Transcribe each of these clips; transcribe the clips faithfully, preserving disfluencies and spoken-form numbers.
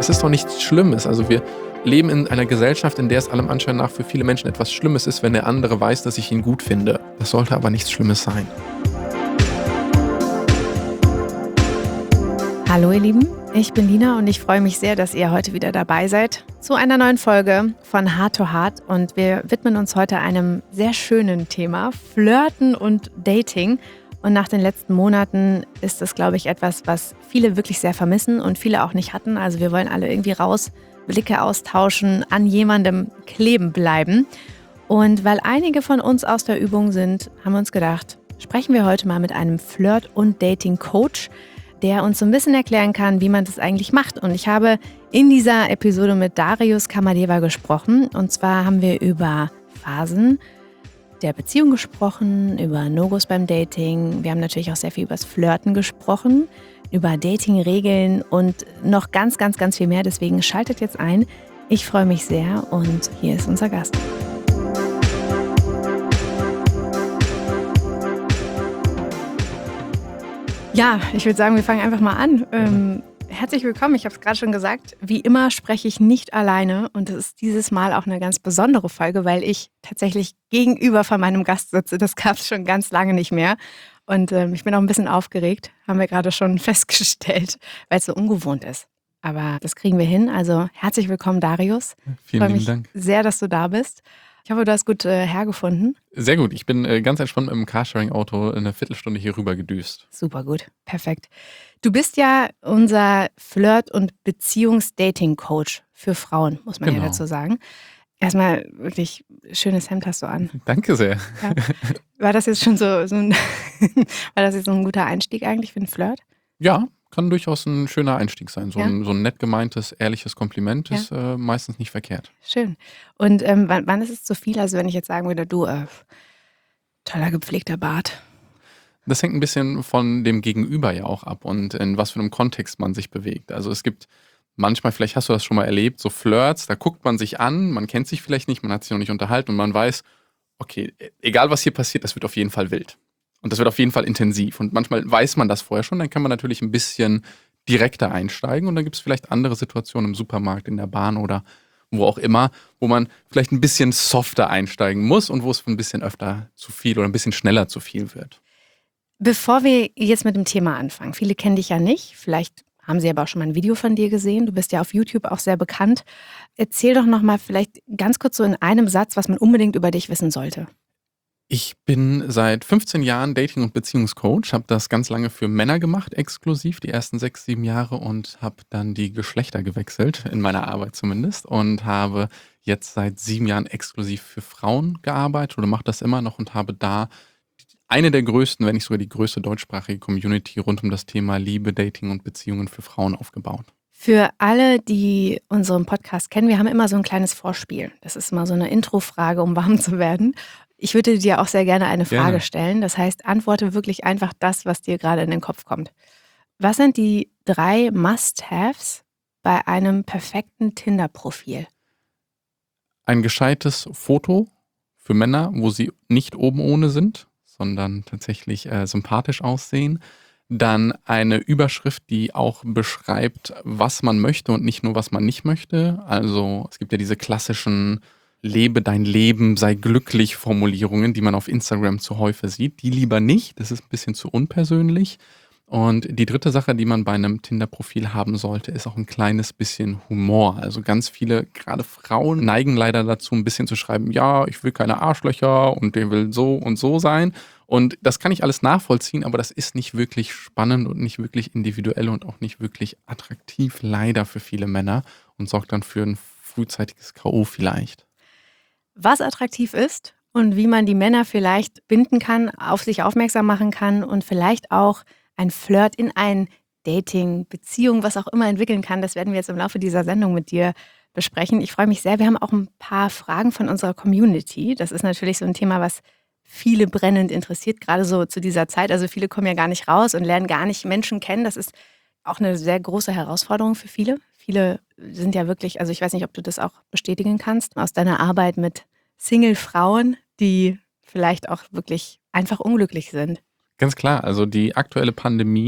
Es ist doch nichts Schlimmes. Also wir leben in einer Gesellschaft, in der es allem Anschein nach für viele Menschen etwas Schlimmes ist, wenn der andere weiß, dass ich ihn gut finde. Das sollte aber nichts Schlimmes sein. Hallo ihr Lieben, ich bin Lina und ich freue mich sehr, dass ihr heute wieder dabei seid zu einer neuen Folge von Heart to Heart. Und wir widmen uns heute einem sehr schönen Thema, Flirten und Dating. Und nach den letzten Monaten ist das, glaube ich, etwas, was viele wirklich sehr vermissen und viele auch nicht hatten. Also wir wollen alle irgendwie raus, Blicke austauschen, an jemandem kleben bleiben. Und weil einige von uns aus der Übung sind, haben wir uns gedacht, sprechen wir heute mal mit einem Flirt- und Dating-Coach, der uns so ein bisschen erklären kann, wie man das eigentlich macht. Und ich habe in dieser Episode mit Darius Kamadeva gesprochen. Und zwar haben wir über Phasen der Beziehung gesprochen, über No-Gos beim Dating. Wir haben natürlich auch sehr viel über das Flirten gesprochen, über Dating-Regeln und noch ganz, ganz, ganz viel mehr. Deswegen schaltet jetzt ein. Ich freue mich sehr und hier ist unser Gast. Ja, ich würde sagen, wir fangen einfach mal an. Ähm, herzlich willkommen, ich habe es gerade schon gesagt. Wie immer spreche ich nicht alleine und es ist dieses Mal auch eine ganz besondere Folge, weil ich tatsächlich gegenüber von meinem Gast sitze. Das gab es schon ganz lange nicht mehr. Und ähm, ich bin auch ein bisschen aufgeregt, haben wir gerade schon festgestellt, weil es so ungewohnt ist. Aber das kriegen wir hin. Also herzlich willkommen, Darius. Vielen lieben mich Dank. Sehr, dass du da bist. Ich hoffe, du hast gut äh, hergefunden. Sehr gut. Ich bin äh, ganz entspannt mit dem Carsharing-Auto eine Viertelstunde hier rüber gedüst. Super gut, perfekt. Du bist ja unser Flirt- und Beziehungs-Dating-Coach für Frauen, muss man Genau. ja dazu sagen. Erstmal wirklich schönes Hemd hast du an. Danke sehr. Ja. War das jetzt schon so, so ein, war das jetzt so ein guter Einstieg eigentlich für einen Flirt? Ja, kann durchaus ein schöner Einstieg sein. So, Ja. ein, so ein nett gemeintes, ehrliches Kompliment ist äh, meistens nicht verkehrt. Schön. Und ähm, wann, wann ist es zu viel? Also wenn ich jetzt sagen würde, du, äh, toller gepflegter Bart. Das hängt ein bisschen von dem Gegenüber ja auch ab und in was für einem Kontext man sich bewegt. Also es gibt manchmal, vielleicht hast du das schon mal erlebt, so Flirts, da guckt man sich an, man kennt sich vielleicht nicht, man hat sich noch nicht unterhalten und man weiß, okay, egal was hier passiert, das wird auf jeden Fall wild. Und das wird auf jeden Fall intensiv. Und manchmal weiß man das vorher schon, dann kann man natürlich ein bisschen direkter einsteigen und dann gibt es vielleicht andere Situationen im Supermarkt, in der Bahn oder wo auch immer, wo man vielleicht ein bisschen softer einsteigen muss und wo es ein bisschen öfter zu viel oder ein bisschen schneller zu viel wird. Bevor wir jetzt mit dem Thema anfangen, viele kennen dich ja nicht, vielleicht haben sie aber auch schon mal ein Video von dir gesehen, du bist ja auf YouTube auch sehr bekannt. Erzähl doch nochmal vielleicht ganz kurz so in einem Satz, was man unbedingt über dich wissen sollte. Ich bin seit fünfzehn Jahren Dating- und Beziehungscoach, habe das ganz lange für Männer gemacht, exklusiv, die ersten sechs, sieben Jahre und habe dann die Geschlechter gewechselt, in meiner Arbeit zumindest, und habe jetzt seit sieben Jahren exklusiv für Frauen gearbeitet oder mache das immer noch und habe da eine der größten, wenn nicht sogar die größte deutschsprachige Community rund um das Thema Liebe, Dating und Beziehungen für Frauen aufgebaut. Für alle, die unseren Podcast kennen, wir haben immer so ein kleines Vorspiel. Das ist immer so eine Introfrage, um warm zu werden. Ich würde dir auch sehr gerne eine Frage Gerne. stellen. Das heißt, antworte wirklich einfach das, was dir gerade in den Kopf kommt. Was sind die drei Must-Haves bei einem perfekten Tinder-Profil? Ein gescheites Foto für Männer, wo sie nicht oben ohne sind, sondern tatsächlich äh, sympathisch aussehen. Dann eine Überschrift, die auch beschreibt, was man möchte und nicht nur, was man nicht möchte. Also es gibt ja diese klassischen Lebe dein Leben, sei glücklich Formulierungen, die man auf Instagram zu häufig sieht. Die lieber nicht, das ist ein bisschen zu unpersönlich. Und die dritte Sache, die man bei einem Tinder-Profil haben sollte, ist auch ein kleines bisschen Humor. Also ganz viele, gerade Frauen, neigen leider dazu, ein bisschen zu schreiben, ja, ich will keine Arschlöcher und der will so und so sein. Und das kann ich alles nachvollziehen, aber das ist nicht wirklich spannend und nicht wirklich individuell und auch nicht wirklich attraktiv, leider für viele Männer und sorgt dann für ein frühzeitiges K O vielleicht. Was attraktiv ist und wie man die Männer vielleicht binden kann, auf sich aufmerksam machen kann und vielleicht auch ein Flirt in ein Dating, Beziehung, was auch immer entwickeln kann, das werden wir jetzt im Laufe dieser Sendung mit dir besprechen. Ich freue mich sehr. Wir haben auch ein paar Fragen von unserer Community. Das ist natürlich so ein Thema, was viele brennend interessiert, gerade so zu dieser Zeit. Also viele kommen ja gar nicht raus und lernen gar nicht Menschen kennen. Das ist auch eine sehr große Herausforderung für viele. Viele sind ja wirklich, also ich weiß nicht, ob du das auch bestätigen kannst, aus deiner Arbeit mit Single-Frauen, die vielleicht auch wirklich einfach unglücklich sind. Ganz klar, also die aktuelle Pandemie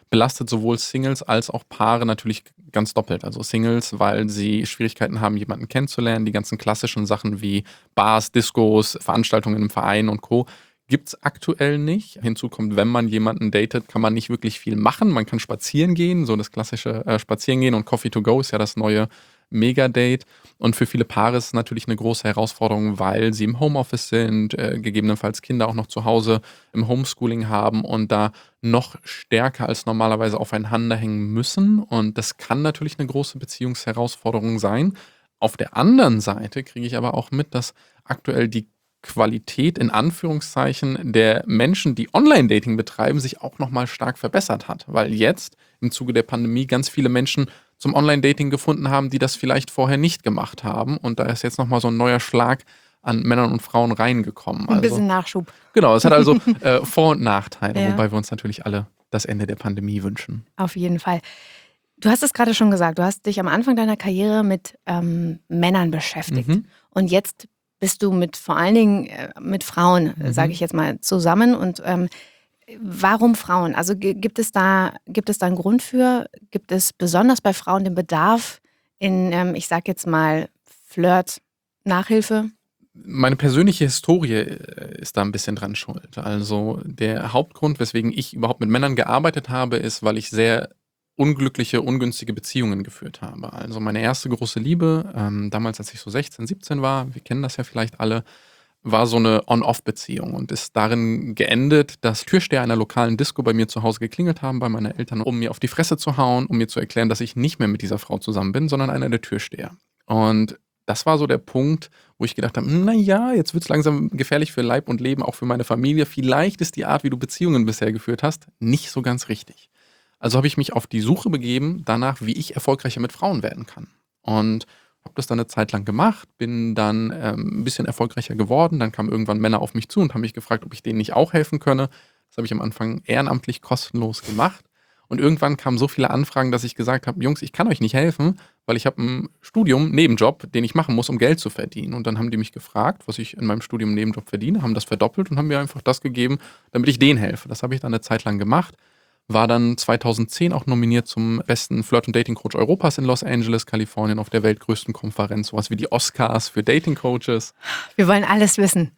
belastet sowohl Singles als auch Paare natürlich ganz doppelt. Also Singles, weil sie Schwierigkeiten haben, jemanden kennenzulernen. Die ganzen klassischen Sachen wie Bars, Discos, Veranstaltungen im Verein und Co. gibt es aktuell nicht. Hinzu kommt, wenn man jemanden datet, kann man nicht wirklich viel machen. Man kann spazieren gehen, so das klassische äh, Spazierengehen, und Coffee to go ist ja das neue Mega-Date. Und für viele Paare ist es natürlich eine große Herausforderung, weil sie im Homeoffice sind, äh, gegebenenfalls Kinder auch noch zu Hause im Homeschooling haben und da noch stärker als normalerweise aufeinander hängen müssen. Und das kann natürlich eine große Beziehungsherausforderung sein. Auf der anderen Seite kriege ich aber auch mit, dass aktuell die Qualität in Anführungszeichen der Menschen, die Online-Dating betreiben, sich auch nochmal stark verbessert hat. Weil jetzt im Zuge der Pandemie ganz viele Menschen zum Online-Dating gefunden haben, die das vielleicht vorher nicht gemacht haben. Und da ist jetzt nochmal so ein neuer Schlag an Männern und Frauen reingekommen. Ein Also, bisschen Nachschub. genau, es hat also äh, Vor- und Nachteile, Ja. wobei wir uns natürlich alle das Ende der Pandemie wünschen. Auf jeden Fall. Du hast es gerade schon gesagt, du hast dich am Anfang deiner Karriere mit ähm, Männern beschäftigt. Mhm. Und jetzt bist du mit vor allen Dingen äh, mit Frauen, Mhm. sage ich jetzt mal, zusammen. Und ähm, warum Frauen? Also gi- gibt es da, gibt es da einen Grund für? Gibt es besonders bei Frauen den Bedarf in, ähm, ich sage jetzt mal, Flirt, Nachhilfe? Meine persönliche Historie äh, ist da ein bisschen dran schuld. Also der Hauptgrund, weswegen ich überhaupt mit Männern gearbeitet habe, ist, weil ich sehr unglückliche, ungünstige Beziehungen geführt habe. Also meine erste große Liebe, ähm, damals als ich so sechzehn, siebzehn war, wir kennen das ja vielleicht alle, war so eine On-Off-Beziehung und ist darin geendet, dass Türsteher einer lokalen Disco bei mir zu Hause geklingelt haben, bei meinen Eltern, um mir auf die Fresse zu hauen, um mir zu erklären, dass ich nicht mehr mit dieser Frau zusammen bin, sondern einer der Türsteher. Und das war so der Punkt, wo ich gedacht habe, naja, jetzt wird es langsam gefährlich für Leib und Leben, auch für meine Familie. Vielleicht ist die Art, wie du Beziehungen bisher geführt hast, nicht so ganz richtig. Also habe ich mich auf die Suche begeben danach, wie ich erfolgreicher mit Frauen werden kann. Und habe das dann eine Zeit lang gemacht, bin dann ähm, ein bisschen erfolgreicher geworden. Dann kamen irgendwann Männer auf mich zu und haben mich gefragt, ob ich denen nicht auch helfen könne. Das habe ich am Anfang ehrenamtlich kostenlos gemacht. Und irgendwann kamen so viele Anfragen, dass ich gesagt habe, Jungs, ich kann euch nicht helfen, weil ich habe ein Studium, Nebenjob, den ich machen muss, um Geld zu verdienen. Und dann haben die mich gefragt, was ich in meinem Studium Nebenjob verdiene, haben das verdoppelt und haben mir einfach das gegeben, damit ich denen helfe. Das habe ich dann eine Zeit lang gemacht. War dann zweitausendzehn auch nominiert zum besten Flirt- und Dating-Coach Europas in Los Angeles, Kalifornien, auf der weltgrößten Konferenz, sowas wie die Oscars für Dating-Coaches. Wir wollen alles wissen.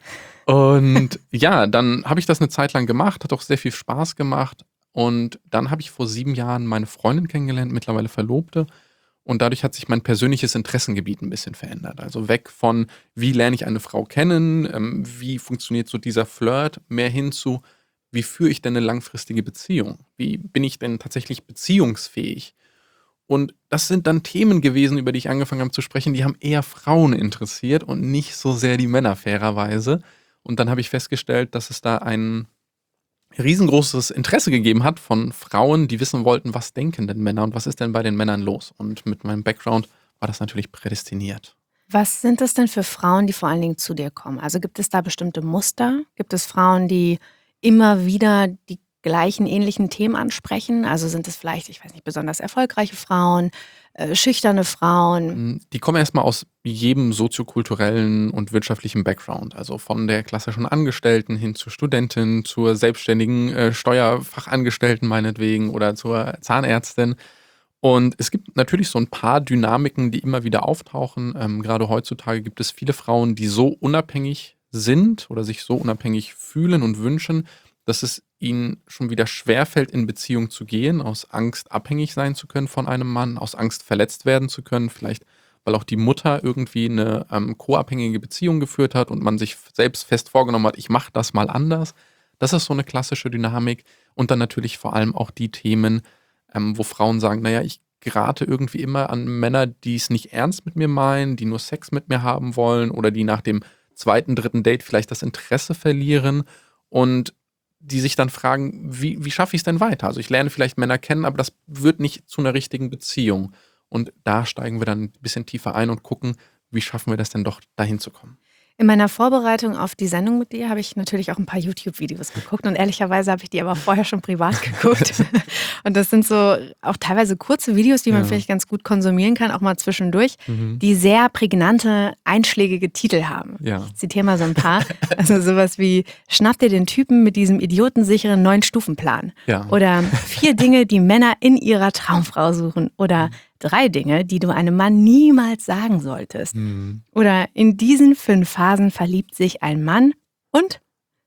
Und ja, dann habe ich das eine Zeit lang gemacht, hat auch sehr viel Spaß gemacht. Und dann habe ich vor sieben Jahren meine Freundin kennengelernt, mittlerweile Verlobte. Und dadurch hat sich mein persönliches Interessengebiet ein bisschen verändert. Also weg von, wie lerne ich eine Frau kennen, ähm, wie funktioniert so dieser Flirt, mehr hin zu, wie führe ich denn eine langfristige Beziehung? Wie bin ich denn tatsächlich beziehungsfähig? Und das sind dann Themen gewesen, über die ich angefangen habe zu sprechen, die haben eher Frauen interessiert und nicht so sehr die Männer, fairerweise. Und dann habe ich festgestellt, dass es da ein riesengroßes Interesse gegeben hat von Frauen, die wissen wollten, was denken denn Männer und was ist denn bei den Männern los? Und mit meinem Background war das natürlich prädestiniert. Was sind das denn für Frauen, die vor allen Dingen zu dir kommen? Also gibt es da bestimmte Muster? Gibt es Frauen, die immer wieder die gleichen ähnlichen Themen ansprechen? Also sind es vielleicht, ich weiß nicht, besonders erfolgreiche Frauen, äh, schüchterne Frauen? Die kommen erstmal aus jedem soziokulturellen und wirtschaftlichen Background. Also von der klassischen Angestellten hin zur Studentin, zur selbstständigen äh, Steuerfachangestellten meinetwegen oder zur Zahnärztin. Und es gibt natürlich so ein paar Dynamiken, die immer wieder auftauchen. Ähm, gerade heutzutage gibt es viele Frauen, die so unabhängig sind oder sich so unabhängig fühlen und wünschen, dass es ihnen schon wieder schwerfällt, in Beziehung zu gehen, aus Angst abhängig sein zu können von einem Mann, aus Angst verletzt werden zu können, vielleicht weil auch die Mutter irgendwie eine ähm, co-abhängige Beziehung geführt hat und man sich selbst fest vorgenommen hat, ich mache das mal anders. Das ist so eine klassische Dynamik. Und dann natürlich vor allem auch die Themen, ähm, wo Frauen sagen, naja, ich gerate irgendwie immer an Männer, die es nicht ernst mit mir meinen, die nur Sex mit mir haben wollen oder die nach dem zweiten, dritten Date vielleicht das Interesse verlieren und die sich dann fragen, wie, wie schaffe ich es denn weiter? Also ich lerne vielleicht Männer kennen, aber das wird nicht zu einer richtigen Beziehung. Und da steigen wir dann ein bisschen tiefer ein und gucken, wie schaffen wir das denn doch, dahin zu kommen. In meiner Vorbereitung auf die Sendung mit dir habe ich natürlich auch ein paar YouTube-Videos geguckt und ehrlicherweise habe ich die aber vorher schon privat geguckt. Und das sind so auch teilweise kurze Videos, die man Ja. vielleicht ganz gut konsumieren kann, auch mal zwischendurch, Mhm. die sehr prägnante, einschlägige Titel haben. Ja. Ich zitiere mal so ein paar. Also sowas wie, schnapp dir den Typen mit diesem idiotensicheren Neun-Stufen-Plan. Ja. Oder vier Dinge, die Männer in ihrer Traumfrau suchen. Oder drei Dinge, die du einem Mann niemals sagen solltest. Mhm. Oder in diesen fünf Phasen verliebt sich ein Mann und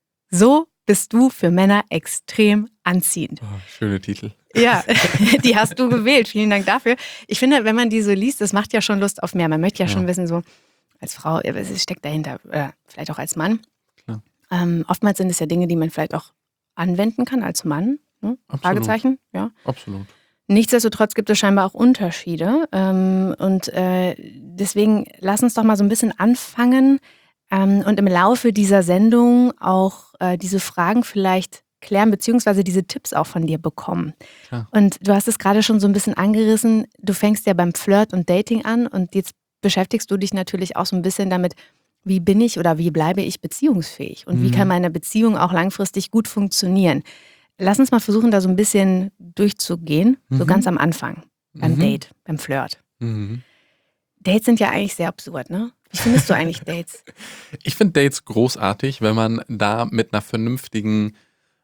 so bist du für Männer extrem anziehend. Oh, schöne Titel. Ja, die hast du gewählt. Vielen Dank dafür. Ich finde, wenn man die so liest, das macht ja schon Lust auf mehr. Man möchte ja, ja. schon wissen, so als Frau, was steckt dahinter, oder vielleicht auch als Mann. Klar. Ähm, oftmals sind es ja Dinge, die man vielleicht auch anwenden kann als Mann. Ne? Fragezeichen, ja. Absolut. Nichtsdestotrotz gibt es scheinbar auch Unterschiede. Ähm, und äh, deswegen lass uns doch mal so ein bisschen anfangen ähm, und im Laufe dieser Sendung auch äh, diese Fragen vielleicht klären, beziehungsweise diese Tipps auch von dir bekommen. Klar. Und du hast es gerade schon so ein bisschen angerissen, du fängst ja beim Flirt und Dating an und jetzt beschäftigst du dich natürlich auch so ein bisschen damit, wie bin ich oder wie bleibe ich beziehungsfähig und mhm. wie kann meine Beziehung auch langfristig gut funktionieren. Lass uns mal versuchen, da so ein bisschen durchzugehen, mhm. so ganz am Anfang, beim mhm. Date, beim Flirt. Mhm. Dates sind ja eigentlich sehr absurd, ne? Wie findest du eigentlich Dates? Ich finde Dates großartig, wenn man da mit einer vernünftigen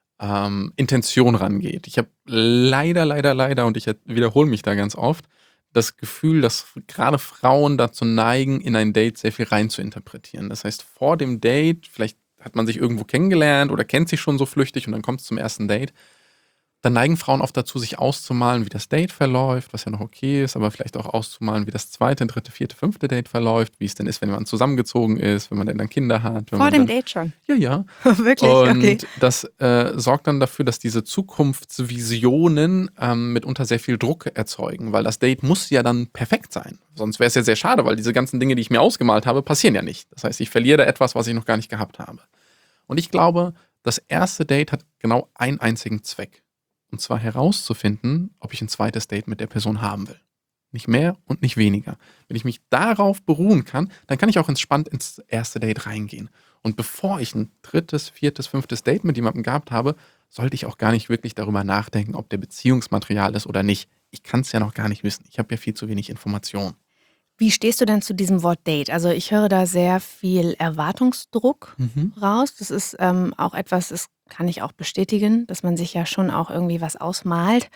ähm, Intention rangeht. Ich habe leider, leider, leider, und ich wiederhole mich da ganz oft, das Gefühl, dass gerade Frauen dazu neigen, in ein Date sehr viel rein zu interpretieren. Das heißt, vor dem Date, vielleicht hat man sich irgendwo kennengelernt oder kennt sich schon so flüchtig und dann kommt es zum ersten Date. Dann neigen Frauen oft dazu, sich auszumalen, wie das Date verläuft, was ja noch okay ist, aber vielleicht auch auszumalen, wie das zweite, dritte, vierte, fünfte Date verläuft, wie es denn ist, wenn man zusammengezogen ist, wenn man denn dann Kinder hat. Wenn Vor man dem dann, Date schon? Ja, ja. Wirklich? Und okay. das äh, sorgt dann dafür, dass diese Zukunftsvisionen ähm, mitunter sehr viel Druck erzeugen, weil das Date muss ja dann perfekt sein. Sonst wäre es ja sehr schade, weil diese ganzen Dinge, die ich mir ausgemalt habe, passieren ja nicht. Das heißt, ich verliere da etwas, was ich noch gar nicht gehabt habe. Und ich glaube, das erste Date hat genau einen einzigen Zweck. Und zwar herauszufinden, ob ich ein zweites Date mit der Person haben will. Nicht mehr und nicht weniger. Wenn ich mich darauf beruhen kann, dann kann ich auch entspannt ins erste Date reingehen. Und bevor ich ein drittes, viertes, fünftes Date mit jemandem gehabt habe, sollte ich auch gar nicht wirklich darüber nachdenken, ob der Beziehungsmaterial ist oder nicht. Ich kann es ja noch gar nicht wissen. Ich habe ja viel zu wenig Informationen. Wie stehst du denn zu diesem Wort Date? Also ich höre da sehr viel Erwartungsdruck mhm. raus. Das ist ähm, auch etwas, das kann ich auch bestätigen, dass man sich ja schon auch irgendwie was ausmalt.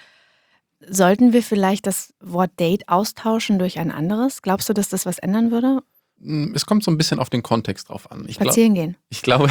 Sollten wir vielleicht das Wort Date austauschen durch ein anderes? Glaubst du, dass das was ändern würde? Es kommt so ein bisschen auf den Kontext drauf an. Ich Spazieren gehen. Ich glaube,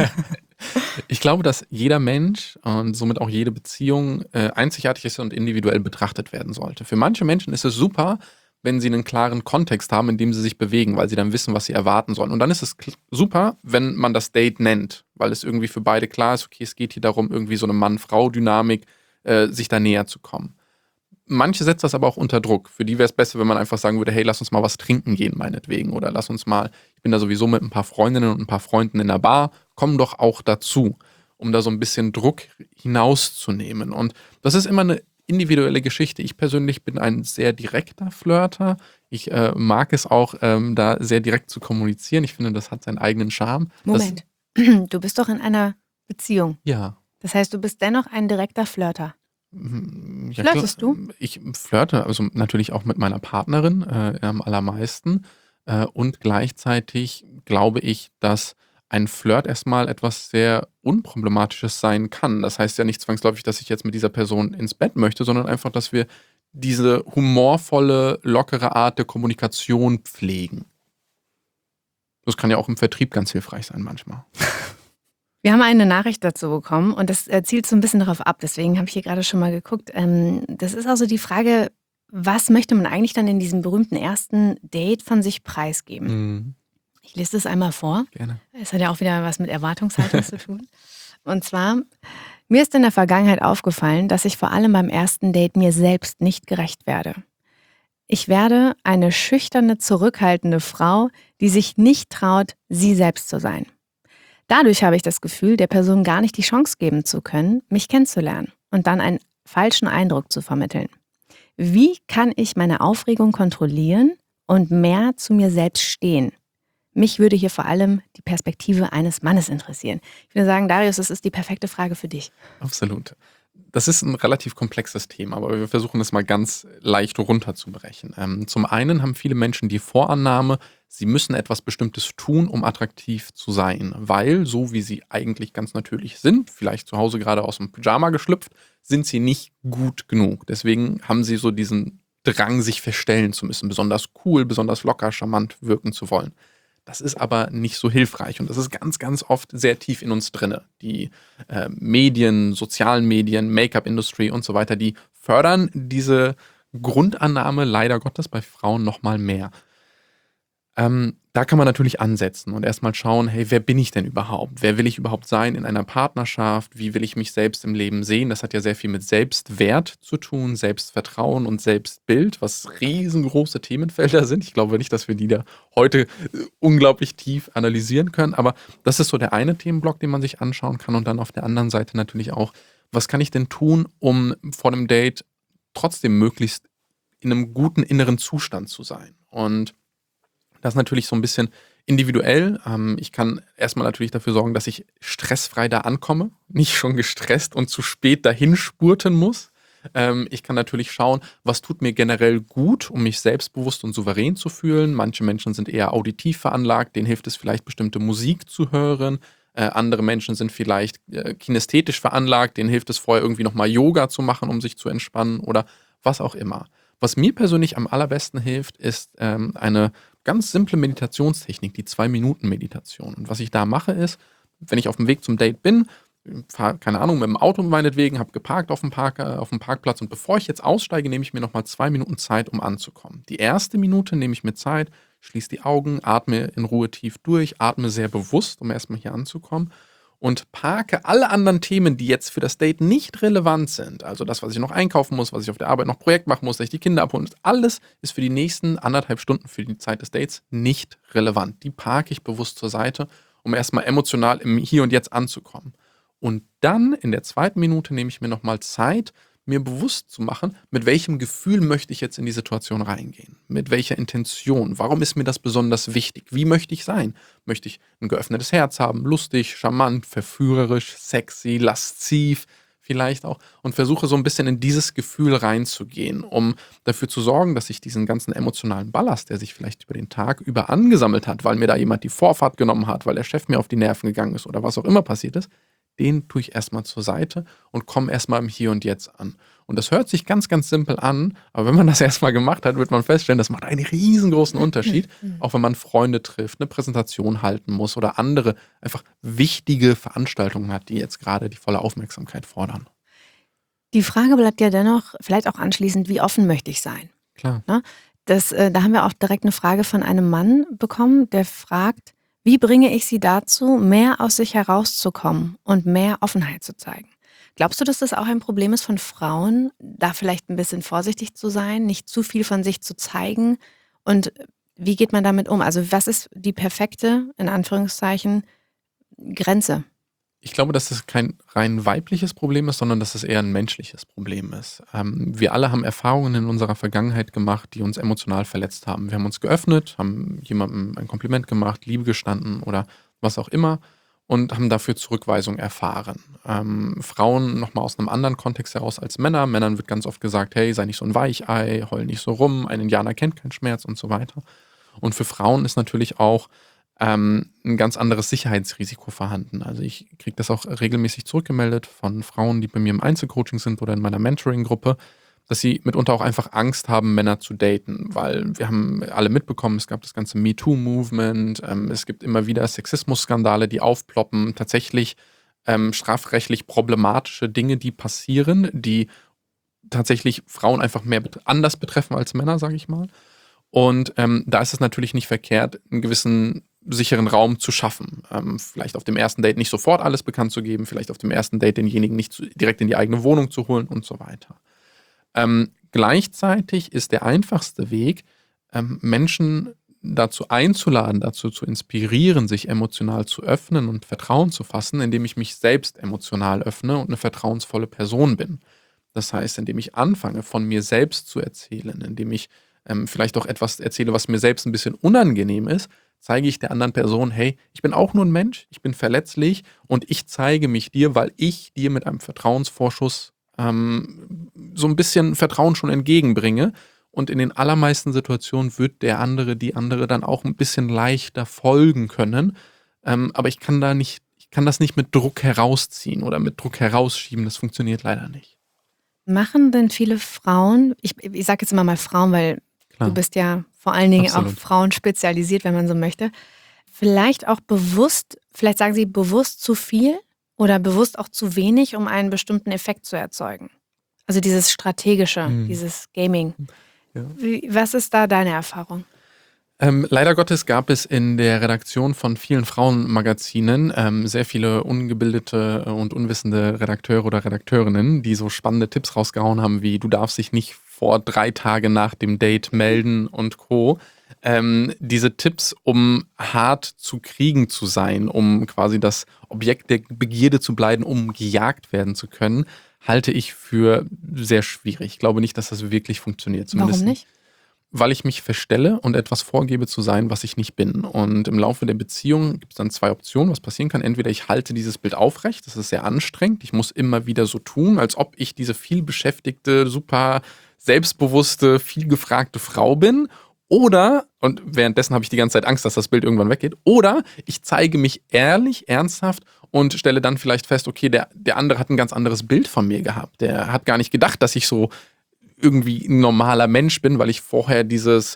ich glaube, dass jeder Mensch und somit auch jede Beziehung äh, einzigartig ist und individuell betrachtet werden sollte. Für manche Menschen ist es super, wenn sie einen klaren Kontext haben, in dem sie sich bewegen, weil sie dann wissen, was sie erwarten sollen. Und dann ist es super, wenn man das Date nennt, weil es irgendwie für beide klar ist, okay, es geht hier darum, irgendwie so eine Mann-Frau-Dynamik, äh, sich da näher zu kommen. Manche setzt das aber auch unter Druck. Für die wäre es besser, wenn man einfach sagen würde, hey, lass uns mal was trinken gehen, meinetwegen. Oder lass uns mal, ich bin da sowieso mit ein paar Freundinnen und ein paar Freunden in der Bar, komm doch auch dazu, um da so ein bisschen Druck hinauszunehmen. Und das ist immer eine individuelle Geschichte. Ich persönlich bin ein sehr direkter Flirter. Ich äh, mag es auch, ähm, da sehr direkt zu kommunizieren. Ich finde, das hat seinen eigenen Charme. Moment, das, du bist doch in einer Beziehung. Ja. Das heißt, du bist dennoch ein direkter Flirter. Ja, Flirtest du? Ich flirte, also natürlich auch mit meiner Partnerin äh, am allermeisten. Äh, und gleichzeitig glaube ich, dass ein Flirt erstmal etwas sehr Unproblematisches sein kann. Das heißt ja nicht zwangsläufig, dass ich jetzt mit dieser Person ins Bett möchte, sondern einfach, dass wir diese humorvolle, lockere Art der Kommunikation pflegen. Das kann ja auch im Vertrieb ganz hilfreich sein manchmal. Wir haben eine Nachricht dazu bekommen und das zielt so ein bisschen darauf ab. Deswegen habe ich hier gerade schon mal geguckt. Das ist also die Frage, was möchte man eigentlich dann in diesem berühmten ersten Date von sich preisgeben? Mhm. Ich lese das einmal vor. Gerne. Es hat ja auch wieder was mit Erwartungshaltung zu tun. Und zwar, mir ist in der Vergangenheit aufgefallen, dass ich vor allem beim ersten Date mir selbst nicht gerecht werde. Ich werde eine schüchterne, zurückhaltende Frau, die sich nicht traut, sie selbst zu sein. Dadurch habe ich das Gefühl, der Person gar nicht die Chance geben zu können, mich kennenzulernen und dann einen falschen Eindruck zu vermitteln. Wie kann ich meine Aufregung kontrollieren und mehr zu mir selbst stehen? Mich würde hier vor allem die Perspektive eines Mannes interessieren. Ich würde sagen, Darius, das ist die perfekte Frage für dich. Absolut. Das ist ein relativ komplexes Thema, aber wir versuchen es mal ganz leicht runterzubrechen. Ähm, zum einen haben viele Menschen die Vorannahme, sie müssen etwas Bestimmtes tun, um attraktiv zu sein, weil so wie sie eigentlich ganz natürlich sind, vielleicht zu Hause gerade aus dem Pyjama geschlüpft, sind sie nicht gut genug. Deswegen haben sie so diesen Drang, sich verstellen zu müssen, besonders cool, besonders locker, charmant wirken zu wollen. Das ist aber nicht so hilfreich und das ist ganz, ganz oft sehr tief in uns drinne. Die äh, Medien, sozialen Medien, Make-up-Industrie und so weiter, die fördern diese Grundannahme leider Gottes bei Frauen nochmal mehr. Ähm, da kann man natürlich ansetzen und erstmal schauen, hey, wer bin ich denn überhaupt? Wer will ich überhaupt sein in einer Partnerschaft? Wie will ich mich selbst im Leben sehen? Das hat ja sehr viel mit Selbstwert zu tun, Selbstvertrauen und Selbstbild, was riesengroße Themenfelder sind. Ich glaube nicht, dass wir die da heute äh, unglaublich tief analysieren können, aber das ist so der eine Themenblock, den man sich anschauen kann und dann auf der anderen Seite natürlich auch, was kann ich denn tun, um vor dem Date trotzdem möglichst in einem guten inneren Zustand zu sein? Und das ist natürlich so ein bisschen individuell. Ähm, ich kann erstmal natürlich dafür sorgen, dass ich stressfrei da ankomme, nicht schon gestresst und zu spät dahin spurten muss. Ähm, ich kann natürlich schauen, was tut mir generell gut, um mich selbstbewusst und souverän zu fühlen. Manche Menschen sind eher auditiv veranlagt, denen hilft es vielleicht, bestimmte Musik zu hören. Äh, andere Menschen sind vielleicht äh, kinästhetisch veranlagt, denen hilft es vorher irgendwie nochmal Yoga zu machen, um sich zu entspannen oder was auch immer. Was mir persönlich am allerbesten hilft, ist ähm, eine ganz simple Meditationstechnik, die Zwei-Minuten-Meditation. Und was ich da mache ist, wenn ich auf dem Weg zum Date bin, fahre, keine Ahnung, mit dem Auto meinetwegen, habe geparkt auf dem, Park, äh, auf dem Parkplatz und bevor ich jetzt aussteige, nehme ich mir nochmal zwei Minuten Zeit, um anzukommen. Die erste Minute nehme ich mir Zeit, schließe die Augen, atme in Ruhe tief durch, atme sehr bewusst, um erstmal hier anzukommen und parke alle anderen Themen, die jetzt für das Date nicht relevant sind, also das, was ich noch einkaufen muss, was ich auf der Arbeit noch Projekt machen muss, dass ich die Kinder abholen muss, alles ist für die nächsten anderthalb Stunden für die Zeit des Dates nicht relevant. Die parke ich bewusst zur Seite, um erstmal emotional im Hier und Jetzt anzukommen. Und dann in der zweiten Minute nehme ich mir nochmal Zeit, mir bewusst zu machen, mit welchem Gefühl möchte ich jetzt in die Situation reingehen? Mit welcher Intention? Warum ist mir das besonders wichtig? Wie möchte ich sein? Möchte ich ein geöffnetes Herz haben, lustig, charmant, verführerisch, sexy, lasziv vielleicht auch? Und versuche so ein bisschen in dieses Gefühl reinzugehen, um dafür zu sorgen, dass ich diesen ganzen emotionalen Ballast, der sich vielleicht über den Tag über angesammelt hat, weil mir da jemand die Vorfahrt genommen hat, weil der Chef mir auf die Nerven gegangen ist oder was auch immer passiert ist, den tue ich erstmal zur Seite und komme erstmal im Hier und Jetzt an. Und das hört sich ganz, ganz simpel an, aber wenn man das erstmal gemacht hat, wird man feststellen, das macht einen riesengroßen Unterschied, auch wenn man Freunde trifft, eine Präsentation halten muss oder andere einfach wichtige Veranstaltungen hat, die jetzt gerade die volle Aufmerksamkeit fordern. Die Frage bleibt ja dennoch, vielleicht auch anschließend, wie offen möchte ich sein? Klar. Ne? Das, äh, da haben wir auch direkt eine Frage von einem Mann bekommen, der fragt, wie bringe ich sie dazu, mehr aus sich herauszukommen und mehr Offenheit zu zeigen? Glaubst du, dass das auch ein Problem ist von Frauen, da vielleicht ein bisschen vorsichtig zu sein, nicht zu viel von sich zu zeigen? Und wie geht man damit um? Also was ist die perfekte, in Anführungszeichen, Grenze? Ich glaube, dass das kein rein weibliches Problem ist, sondern dass es eher ein menschliches Problem ist. Ähm, wir alle haben Erfahrungen in unserer Vergangenheit gemacht, die uns emotional verletzt haben. Wir haben uns geöffnet, haben jemandem ein Kompliment gemacht, Liebe gestanden oder was auch immer und haben dafür Zurückweisung erfahren. Ähm, Frauen nochmal aus einem anderen Kontext heraus als Männer. Männern wird ganz oft gesagt, hey, sei nicht so ein Weichei, heul nicht so rum, ein Indianer kennt keinen Schmerz und so weiter. Und für Frauen ist natürlich auch ähm, ein ganz anderes Sicherheitsrisiko vorhanden. Also ich kriege das auch regelmäßig zurückgemeldet von Frauen, die bei mir im Einzelcoaching sind oder in meiner Mentoring-Gruppe, dass sie mitunter auch einfach Angst haben, Männer zu daten, weil wir haben alle mitbekommen, es gab das ganze MeToo-Movement, ähm, es gibt immer wieder Sexismus-Skandale, die aufploppen, tatsächlich ähm, strafrechtlich problematische Dinge, die passieren, die tatsächlich Frauen einfach mehr bet- anders betreffen als Männer, sage ich mal. Und ähm, da ist es natürlich nicht verkehrt, einen gewissen sicheren Raum zu schaffen. Ähm, vielleicht auf dem ersten Date nicht sofort alles bekannt zu geben, vielleicht auf dem ersten Date denjenigen nicht zu, direkt in die eigene Wohnung zu holen und so weiter. Ähm, gleichzeitig ist der einfachste Weg, ähm, Menschen dazu einzuladen, dazu zu inspirieren, sich emotional zu öffnen und Vertrauen zu fassen, indem ich mich selbst emotional öffne und eine vertrauensvolle Person bin. Das heißt, indem ich anfange, von mir selbst zu erzählen, indem ich ähm, vielleicht auch etwas erzähle, was mir selbst ein bisschen unangenehm ist, zeige ich der anderen Person, hey, ich bin auch nur ein Mensch, ich bin verletzlich und ich zeige mich dir, weil ich dir mit einem Vertrauensvorschuss ähm, so ein bisschen Vertrauen schon entgegenbringe. Und in den allermeisten Situationen wird der andere, die andere dann auch ein bisschen leichter folgen können. Ähm, aber ich kann da nicht, ich kann das nicht mit Druck herausziehen oder mit Druck herausschieben. Das funktioniert leider nicht. Machen denn viele Frauen, ich, ich sage jetzt immer mal Frauen, weil Klar. du bist ja vor allen Dingen Absolut. auf Frauen spezialisiert, wenn man so möchte, vielleicht auch bewusst, vielleicht sagen sie bewusst zu viel oder bewusst auch zu wenig, um einen bestimmten Effekt zu erzeugen? Also dieses Strategische, Hm. dieses Gaming. Ja. Wie, was ist da deine Erfahrung? Ähm, leider Gottes gab es in der Redaktion von vielen Frauenmagazinen ähm, sehr viele ungebildete und unwissende Redakteure oder Redakteurinnen, die so spannende Tipps rausgehauen haben, wie du darfst dich nicht vor drei Tage nach dem Date melden und Co. Ähm, diese Tipps, um hart zu kriegen zu sein, um quasi das Objekt der Begierde zu bleiben, um gejagt werden zu können, halte ich für sehr schwierig. Ich glaube nicht, dass das wirklich funktioniert. Zumindest Warum nicht? Weil ich mich verstelle und etwas vorgebe zu sein, was ich nicht bin. Und im Laufe der Beziehung gibt es dann zwei Optionen, was passieren kann. Entweder ich halte dieses Bild aufrecht, das ist sehr anstrengend. Ich muss immer wieder so tun, als ob ich diese vielbeschäftigte, super selbstbewusste, vielgefragte Frau bin. Oder, und währenddessen habe ich die ganze Zeit Angst, dass das Bild irgendwann weggeht, oder ich zeige mich ehrlich, ernsthaft und stelle dann vielleicht fest, okay, der, der andere hat ein ganz anderes Bild von mir gehabt. Der hat gar nicht gedacht, dass ich so irgendwie ein normaler Mensch bin, weil ich vorher dieses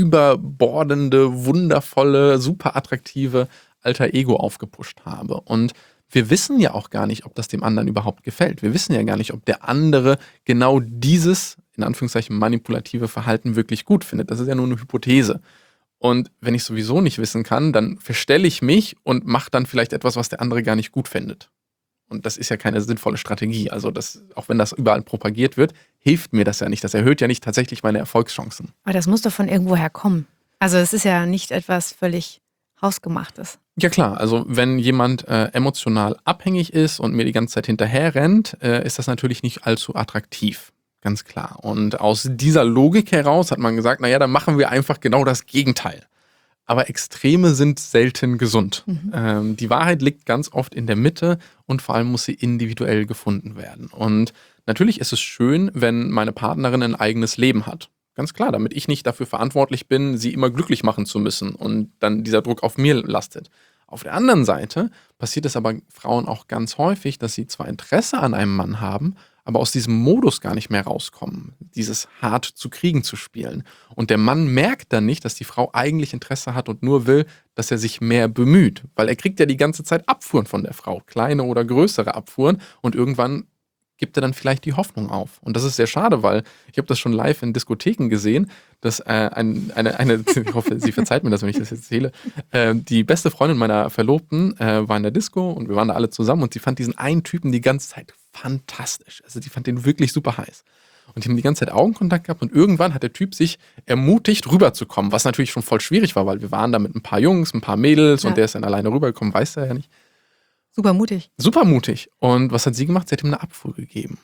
überbordende, wundervolle, super attraktive Alter Ego aufgepusht habe. Und wir wissen ja auch gar nicht, ob das dem anderen überhaupt gefällt. Wir wissen ja gar nicht, ob der andere genau dieses, in Anführungszeichen, manipulative Verhalten wirklich gut findet. Das ist ja nur eine Hypothese. Und wenn ich sowieso nicht wissen kann, dann verstelle ich mich und mache dann vielleicht etwas, was der andere gar nicht gut findet. Und das ist ja keine sinnvolle Strategie. Also das, auch wenn das überall propagiert wird, hilft mir das ja nicht. Das erhöht ja nicht tatsächlich meine Erfolgschancen. Aber das muss doch von irgendwoher kommen. Also es ist ja nicht etwas völlig Hausgemachtes. Ja klar, also wenn jemand äh, emotional abhängig ist und mir die ganze Zeit hinterher rennt, äh, ist das natürlich nicht allzu attraktiv. Ganz klar. Und aus dieser Logik heraus hat man gesagt, naja, dann machen wir einfach genau das Gegenteil. Aber Extreme sind selten gesund. Mhm. Ähm, die Wahrheit liegt ganz oft in der Mitte und vor allem muss sie individuell gefunden werden. Und natürlich ist es schön, wenn meine Partnerin ein eigenes Leben hat. Ganz klar, damit ich nicht dafür verantwortlich bin, sie immer glücklich machen zu müssen und dann dieser Druck auf mir lastet. Auf der anderen Seite passiert es aber Frauen auch ganz häufig, dass sie zwar Interesse an einem Mann haben, aber aus diesem Modus gar nicht mehr rauskommen, dieses hart zu kriegen zu spielen. Und der Mann merkt dann nicht, dass die Frau eigentlich Interesse hat und nur will, dass er sich mehr bemüht. Weil er kriegt ja die ganze Zeit Abfuhren von der Frau, kleine oder größere Abfuhren. Und irgendwann gibt er dann vielleicht die Hoffnung auf. Und das ist sehr schade, weil ich habe das schon live in Diskotheken gesehen, dass äh, ein, eine, eine, ich hoffe, sie verzeiht mir das, wenn ich das jetzt erzähle, äh, die beste Freundin meiner Verlobten äh, war in der Disco und wir waren da alle zusammen und sie fand diesen einen Typen die ganze Zeit fantastisch. Also die fand den wirklich super heiß. Und die haben die ganze Zeit Augenkontakt gehabt und irgendwann hat der Typ sich ermutigt, rüberzukommen, was natürlich schon voll schwierig war, weil wir waren da mit ein paar Jungs, ein paar Mädels, ja, und der ist dann alleine rübergekommen, weiß er ja nicht. Super mutig. Super mutig. Und was hat sie gemacht? Sie hat ihm eine Abfuhr gegeben.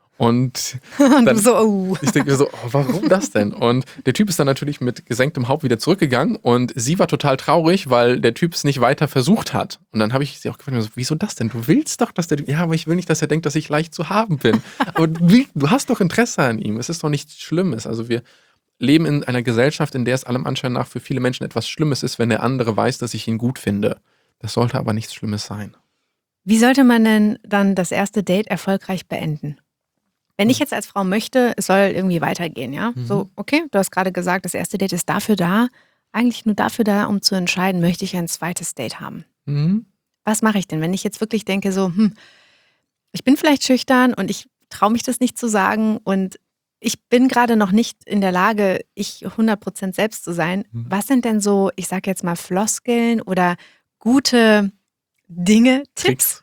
Und, und dann, du so, oh. Ich denke mir so, oh, warum das denn? Und der Typ ist dann natürlich mit gesenktem Haupt wieder zurückgegangen und sie war total traurig, weil der Typ es nicht weiter versucht hat. Und dann habe ich sie auch gefragt, so, wieso das denn? Du willst doch, dass der, ja, aber ich will nicht, dass er denkt, dass ich leicht zu haben bin. Aber du, du hast doch Interesse an ihm. Es ist doch nichts Schlimmes. Also wir leben in einer Gesellschaft, in der es allem Anschein nach für viele Menschen etwas Schlimmes ist, wenn der andere weiß, dass ich ihn gut finde. Das sollte aber nichts Schlimmes sein. Wie sollte man denn dann das erste Date erfolgreich beenden? Wenn ich jetzt als Frau möchte, es soll irgendwie weitergehen, ja? Mhm. So, okay, du hast gerade gesagt, das erste Date ist dafür da, eigentlich nur dafür da, um zu entscheiden, möchte ich ein zweites Date haben. Mhm. Was mache ich denn, wenn ich jetzt wirklich denke, so, hm, ich bin vielleicht schüchtern und ich traue mich das nicht zu sagen und ich bin gerade noch nicht in der Lage, ich hundert Prozent selbst zu sein. Mhm. Was sind denn so, ich sage jetzt mal Floskeln oder gute Dinge, Tipps,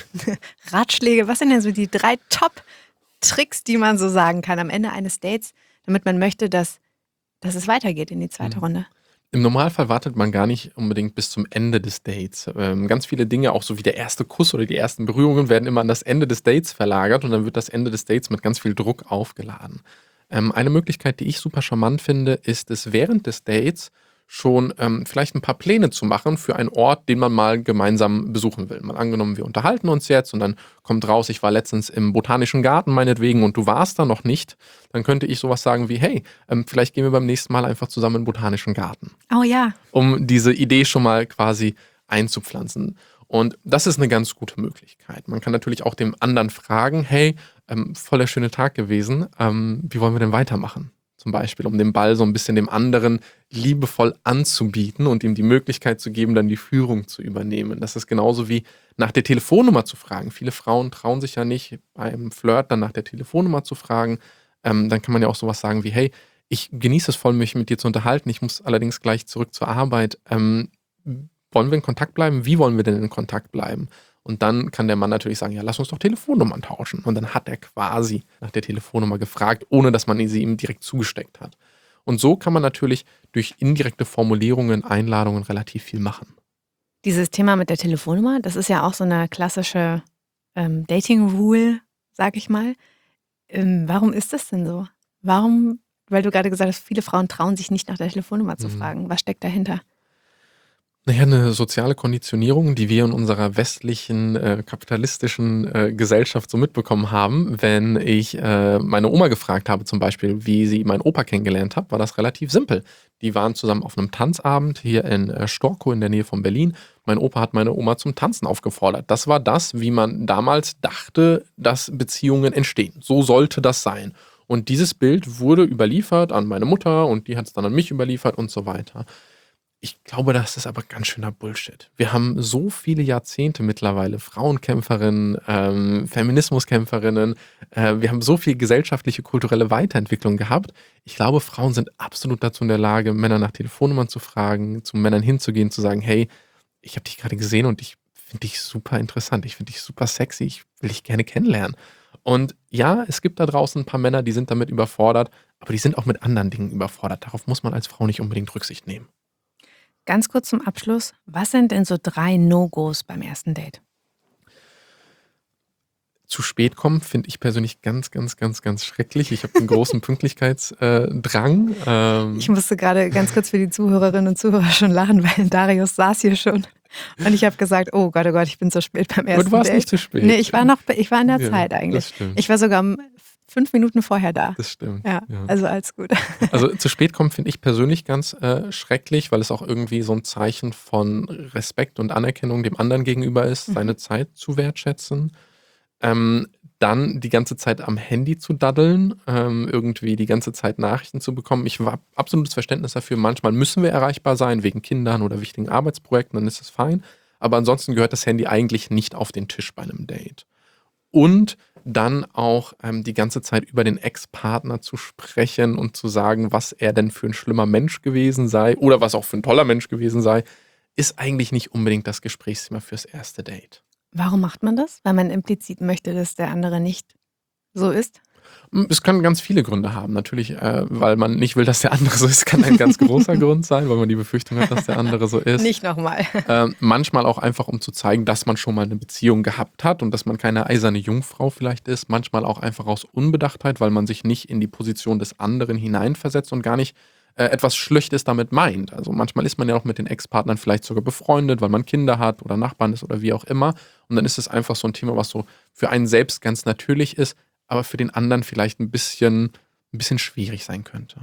Ratschläge, was sind denn so die drei Top-Tricks, die man so sagen kann am Ende eines Dates, damit man möchte, dass, dass es weitergeht in die zweite mhm. Runde? Im Normalfall wartet man gar nicht unbedingt bis zum Ende des Dates. Ähm, ganz viele Dinge, auch so wie der erste Kuss oder die ersten Berührungen, werden immer an das Ende des Dates verlagert und dann wird das Ende des Dates mit ganz viel Druck aufgeladen. Ähm, eine Möglichkeit, die ich super charmant finde, ist es während des Dates schon ähm, vielleicht ein paar Pläne zu machen für einen Ort, den man mal gemeinsam besuchen will. Mal angenommen, wir unterhalten uns jetzt und dann kommt raus, ich war letztens im Botanischen Garten meinetwegen und du warst da noch nicht. Dann könnte ich sowas sagen wie, hey, ähm, vielleicht gehen wir beim nächsten Mal einfach zusammen in den Botanischen Garten. Oh ja. Um diese Idee schon mal quasi einzupflanzen. Und das ist eine ganz gute Möglichkeit. Man kann natürlich auch dem anderen fragen, hey, ähm, voll der schöne Tag gewesen, ähm, wie wollen wir denn weitermachen? Zum Beispiel, um den Ball so ein bisschen dem anderen liebevoll anzubieten und ihm die Möglichkeit zu geben, dann die Führung zu übernehmen. Das ist genauso wie nach der Telefonnummer zu fragen. Viele Frauen trauen sich ja nicht, beim Flirt dann nach der Telefonnummer zu fragen. Ähm, dann kann man ja auch sowas sagen wie, hey, ich genieße es voll, mich mit dir zu unterhalten. Ich muss allerdings gleich zurück zur Arbeit. Ähm, wollen wir in Kontakt bleiben? Wie wollen wir denn in Kontakt bleiben? Und dann kann der Mann natürlich sagen, ja, lass uns doch Telefonnummern tauschen. Und dann hat er quasi nach der Telefonnummer gefragt, ohne dass man sie ihm direkt zugesteckt hat. Und so kann man natürlich durch indirekte Formulierungen, Einladungen relativ viel machen. Dieses Thema mit der Telefonnummer, das ist ja auch so eine klassische ähm, Dating-Rule, sag ich mal. Ähm, warum ist das denn so? Warum, weil du gerade gesagt hast, viele Frauen trauen sich nicht nach der Telefonnummer zu Mhm. fragen. Was steckt dahinter? Naja, eine soziale Konditionierung, die wir in unserer westlichen, äh, kapitalistischen äh, Gesellschaft so mitbekommen haben. Wenn ich äh, meine Oma gefragt habe, zum Beispiel, wie sie meinen Opa kennengelernt hat, war das relativ simpel. Die waren zusammen auf einem Tanzabend hier in äh, Storkow in der Nähe von Berlin. Mein Opa hat meine Oma zum Tanzen aufgefordert. Das war das, wie man damals dachte, dass Beziehungen entstehen. So sollte das sein. Und dieses Bild wurde überliefert an meine Mutter und die hat es dann an mich überliefert und so weiter. Ich glaube, das ist aber ganz schöner Bullshit. Wir haben so viele Jahrzehnte mittlerweile Frauenkämpferinnen, ähm, Feminismuskämpferinnen. Äh, wir haben so viel gesellschaftliche, kulturelle Weiterentwicklung gehabt. Ich glaube, Frauen sind absolut dazu in der Lage, Männer nach Telefonnummern zu fragen, zu Männern hinzugehen, zu sagen, hey, ich habe dich gerade gesehen und ich finde dich super interessant, ich finde dich super sexy, ich will dich gerne kennenlernen. Und ja, es gibt da draußen ein paar Männer, die sind damit überfordert, aber die sind auch mit anderen Dingen überfordert. Darauf muss man als Frau nicht unbedingt Rücksicht nehmen. Ganz kurz zum Abschluss, was sind denn so drei No-Gos beim ersten Date? Zu spät kommen finde ich persönlich ganz, ganz, ganz, ganz schrecklich. Ich habe einen großen Pünktlichkeitsdrang. Ähm, Ich musste gerade ganz kurz für die Zuhörerinnen und Zuhörer schon lachen, weil Darius saß hier schon und ich habe gesagt, oh Gott, oh Gott, ich bin zu spät beim ersten aber du warst Date. nicht zu spät. Nee, ich war noch, ich war in der Ja, Zeit eigentlich. das stimmt. Ich war sogar um fünf Minuten vorher da. Das stimmt. Ja, Ja. also alles gut. Also zu spät kommen finde ich persönlich ganz äh, schrecklich, weil es auch irgendwie so ein Zeichen von Respekt und Anerkennung dem anderen gegenüber ist, Mhm. seine Zeit zu wertschätzen. Ähm, dann die ganze Zeit am Handy zu daddeln, ähm, irgendwie die ganze Zeit Nachrichten zu bekommen. Ich habe absolutes Verständnis dafür. Manchmal müssen wir erreichbar sein, wegen Kindern oder wichtigen Arbeitsprojekten, dann ist es fein. Aber ansonsten gehört das Handy eigentlich nicht auf den Tisch bei einem Date. Und dann auch ähm, die ganze Zeit über den Ex-Partner zu sprechen und zu sagen, was er denn für ein schlimmer Mensch gewesen sei oder was auch für ein toller Mensch gewesen sei, ist eigentlich nicht unbedingt das Gesprächsthema fürs erste Date. Warum macht man das? Weil man implizit möchte, dass der andere nicht so ist? Es kann ganz viele Gründe haben. Natürlich, äh, weil man nicht will, dass der andere so ist, kann ein ganz großer Grund sein, weil man die Befürchtung hat, dass der andere so ist. Nicht nochmal. Äh, manchmal auch einfach, um zu zeigen, dass man schon mal eine Beziehung gehabt hat und dass man keine eiserne Jungfrau vielleicht ist. Manchmal auch einfach aus Unbedachtheit, weil man sich nicht in die Position des anderen hineinversetzt und gar nicht äh, etwas Schlechtes damit meint. Also manchmal ist man ja auch mit den Ex-Partnern vielleicht sogar befreundet, weil man Kinder hat oder Nachbarn ist oder wie auch immer. Und dann ist es einfach so ein Thema, was so für einen selbst ganz natürlich ist, aber für den anderen vielleicht ein bisschen, ein bisschen schwierig sein könnte.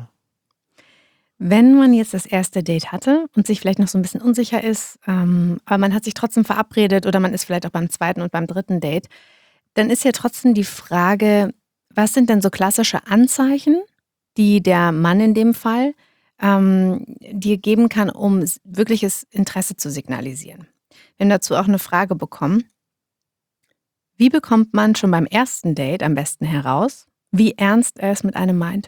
Wenn man jetzt das erste Date hatte und sich vielleicht noch so ein bisschen unsicher ist, ähm, aber man hat sich trotzdem verabredet oder man ist vielleicht auch beim zweiten und beim dritten Date, dann ist ja trotzdem die Frage, was sind denn so klassische Anzeichen, die der Mann in dem Fall ähm, dir geben kann, um s- wirkliches Interesse zu signalisieren? Wir haben dazu auch eine Frage bekommen. Wie bekommt man schon beim ersten Date am besten heraus, wie ernst er es mit einem meint?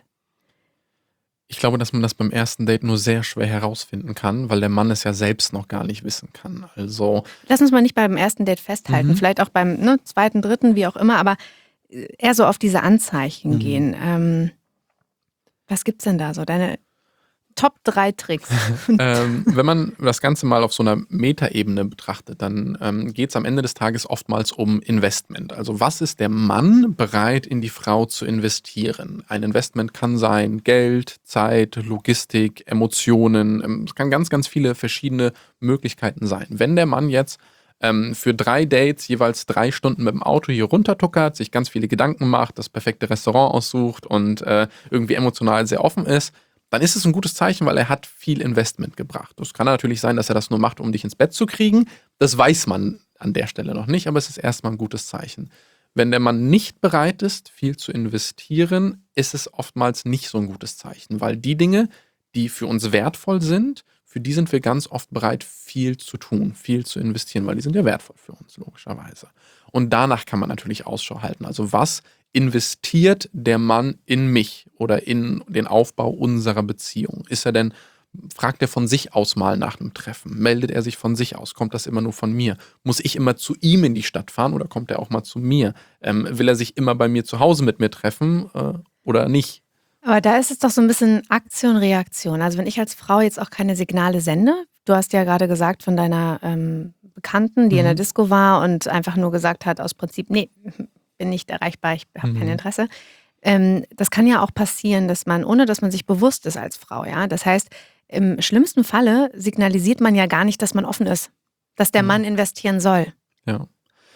Ich glaube, dass man das beim ersten Date nur sehr schwer herausfinden kann, weil der Mann es ja selbst noch gar nicht wissen kann. Also, Lass uns mal nicht beim ersten Date festhalten, Mhm. vielleicht auch beim ne, zweiten, dritten, wie auch immer, aber äh, eher so auf diese Anzeichen Mhm. gehen. Ähm, was gibt's denn da so? Deine Top drei Tricks. ähm, wenn man das Ganze mal auf so einer Metaebene betrachtet, dann ähm, geht es am Ende des Tages oftmals um Investment. Also was ist der Mann bereit, in die Frau zu investieren? Ein Investment kann sein Geld, Zeit, Logistik, Emotionen. ähm, Es kann ganz, ganz viele verschiedene Möglichkeiten sein. Wenn der Mann jetzt ähm, für drei Dates jeweils drei Stunden mit dem Auto hier runtertuckert, sich ganz viele Gedanken macht, das perfekte Restaurant aussucht und äh, irgendwie emotional sehr offen ist, dann ist es ein gutes Zeichen, weil er hat viel Investment gebracht. Es kann natürlich sein, dass er das nur macht, um dich ins Bett zu kriegen. Das weiß man an der Stelle noch nicht, aber es ist erstmal ein gutes Zeichen. Wenn der Mann nicht bereit ist, viel zu investieren, ist es oftmals nicht so ein gutes Zeichen, weil die Dinge, die für uns wertvoll sind, für die sind wir ganz oft bereit, viel zu tun, viel zu investieren, weil die sind ja wertvoll für uns, logischerweise. Und danach kann man natürlich Ausschau halten. Also was investiert der Mann in mich oder in den Aufbau unserer Beziehung? Ist er denn, fragt er von sich aus mal nach einem Treffen? Meldet er sich von sich aus? Kommt das immer nur von mir? Muss ich immer zu ihm in die Stadt fahren oder kommt er auch mal zu mir? Ähm, will er sich immer bei mir zu Hause mit mir treffen äh, oder nicht? Aber da ist es doch so ein bisschen Aktion, Reaktion. Also wenn ich als Frau jetzt auch keine Signale sende, du hast ja gerade gesagt von deiner ähm, Bekannten, die in der Mhm. Disco war und einfach nur gesagt hat aus Prinzip, nee, bin nicht erreichbar, ich habe kein Mhm. Interesse. Ähm, das kann ja auch passieren, dass man, ohne dass man sich bewusst ist als Frau, ja. Das heißt, im schlimmsten Falle signalisiert man ja gar nicht, dass man offen ist, dass der Ja. Mann investieren soll. Ja.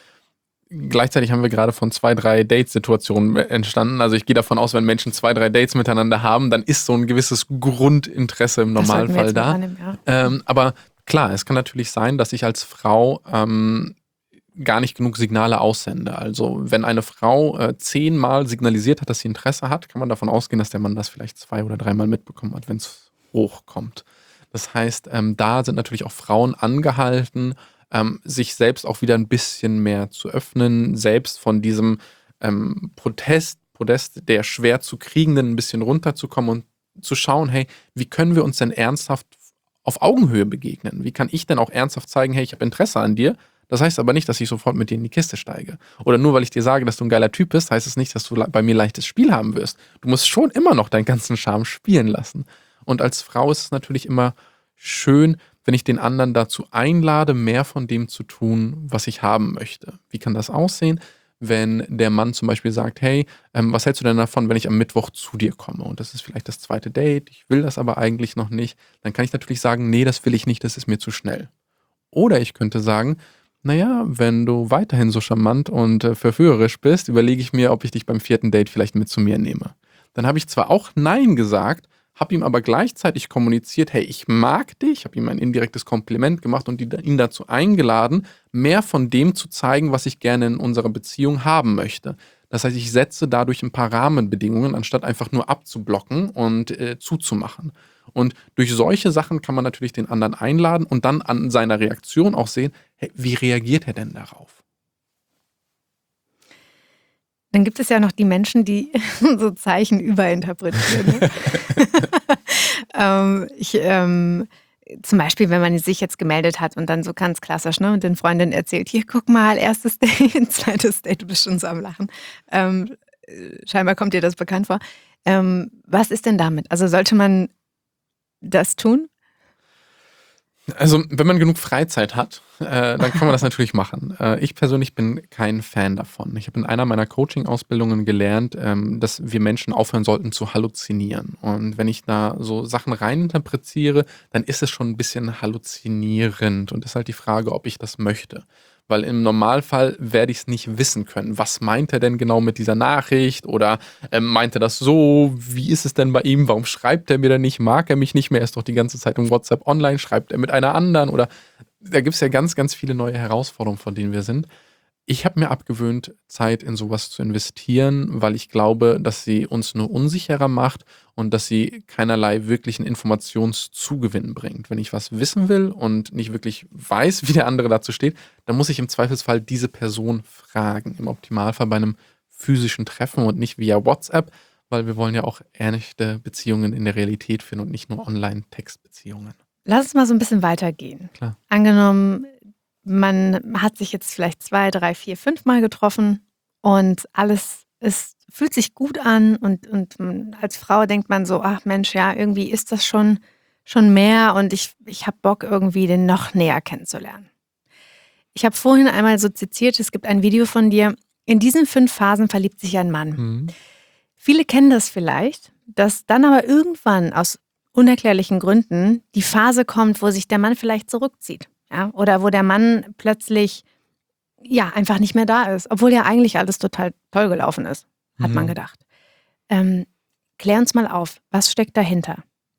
Gleichzeitig haben wir gerade von zwei, drei Date-Situationen entstanden. Also ich gehe davon aus, wenn Menschen zwei, drei Dates miteinander haben, dann ist so ein gewisses Grundinteresse im Das sollten wir Normalfall jetzt mit da. annehmen, ja. Ähm, aber klar, es kann natürlich sein, dass ich als Frau ähm, gar nicht genug Signale aussende. Also wenn eine Frau äh, zehnmal signalisiert hat, dass sie Interesse hat, kann man davon ausgehen, dass der Mann das vielleicht zwei oder dreimal mitbekommen hat, wenn es hochkommt. Das heißt, ähm, da sind natürlich auch Frauen angehalten, ähm, sich selbst auch wieder ein bisschen mehr zu öffnen, selbst von diesem ähm, Protest, Podest der schwer zu kriegenden ein bisschen runterzukommen und zu schauen, hey, wie können wir uns denn ernsthaft auf Augenhöhe begegnen? Wie kann ich denn auch ernsthaft zeigen, hey, ich habe Interesse an dir? Das heißt aber nicht, dass ich sofort mit dir in die Kiste steige. Oder nur weil ich dir sage, dass du ein geiler Typ bist, heißt es nicht, dass du le- bei mir leichtes Spiel haben wirst. Du musst schon immer noch deinen ganzen Charme spielen lassen. Und als Frau ist es natürlich immer schön, wenn ich den anderen dazu einlade, mehr von dem zu tun, was ich haben möchte. Wie kann das aussehen? Wenn der Mann zum Beispiel sagt, hey, ähm, was hältst du denn davon, wenn ich am Mittwoch zu dir komme? Und das ist vielleicht das zweite Date, ich will das aber eigentlich noch nicht. Dann kann ich natürlich sagen, nee, das will ich nicht, das ist mir zu schnell. Oder ich könnte sagen, naja, wenn du weiterhin so charmant und äh, verführerisch bist, überlege ich mir, ob ich dich beim vierten Date vielleicht mit zu mir nehme. Dann habe ich zwar auch Nein gesagt, habe ihm aber gleichzeitig kommuniziert, hey, ich mag dich, habe ihm ein indirektes Kompliment gemacht und die, ihn dazu eingeladen, mehr von dem zu zeigen, was ich gerne in unserer Beziehung haben möchte. Das heißt, ich setze dadurch ein paar Rahmenbedingungen, anstatt einfach nur abzublocken und äh, zuzumachen. Und durch solche Sachen kann man natürlich den anderen einladen und dann an seiner Reaktion auch sehen, hey, wie reagiert er denn darauf? Dann gibt es ja noch die Menschen, die so Zeichen überinterpretieren. Ne? ähm, ich, ähm, zum Beispiel, wenn man sich jetzt gemeldet hat und dann so ganz klassisch, ne, und den Freundinnen erzählt, hier, guck mal, erstes Date, zweites Date, du bist schon so am Lachen. Ähm, äh, scheinbar kommt dir das bekannt vor. Ähm, was ist denn damit? Also sollte man das tun? Also, wenn man genug Freizeit hat, äh, dann kann man das natürlich machen. Äh, ich persönlich bin kein Fan davon. Ich habe in einer meiner Coaching-Ausbildungen gelernt, ähm, dass wir Menschen aufhören sollten zu halluzinieren. Und wenn ich da so Sachen reininterpretiere, dann ist es schon ein bisschen halluzinierend. Und es ist halt die Frage, ob ich das möchte. Weil im Normalfall werde ich es nicht wissen können. Was meint er denn genau mit dieser Nachricht? Oder ähm, meint er das so? Wie ist es denn bei ihm? Warum schreibt er mir denn nicht? Mag er mich nicht mehr? Er ist doch die ganze Zeit im WhatsApp online. Schreibt er mit einer anderen? Oder da gibt es ja ganz, ganz viele neue Herausforderungen, vor denen wir sind. Ich habe mir abgewöhnt, Zeit in sowas zu investieren, weil ich glaube, dass sie uns nur unsicherer macht und dass sie keinerlei wirklichen Informationszugewinn bringt. Wenn ich was wissen will und nicht wirklich weiß, wie der andere dazu steht, dann muss ich im Zweifelsfall diese Person fragen. Im Optimalfall bei einem physischen Treffen und nicht via WhatsApp, weil wir wollen ja auch echte Beziehungen in der Realität finden und nicht nur Online-Textbeziehungen. Lass uns mal so ein bisschen weitergehen. Klar. Angenommen, man hat sich jetzt vielleicht zwei, drei, vier, fünf Mal getroffen und alles ist fühlt sich gut an und, und als Frau denkt man so, ach Mensch, ja, irgendwie ist das schon, schon mehr und ich, ich habe Bock irgendwie den noch näher kennenzulernen. Ich habe vorhin einmal so zitiert, es gibt ein Video von dir, in diesen fünf Phasen verliebt sich ein Mann. Mhm. Viele kennen das vielleicht, dass dann aber irgendwann aus unerklärlichen Gründen die Phase kommt, wo sich der Mann vielleicht zurückzieht. Ja? Oder wo der Mann plötzlich ja einfach nicht mehr da ist, obwohl ja eigentlich alles total toll gelaufen ist, hat Mhm. man gedacht. Ähm, klär uns mal auf, was steckt dahinter?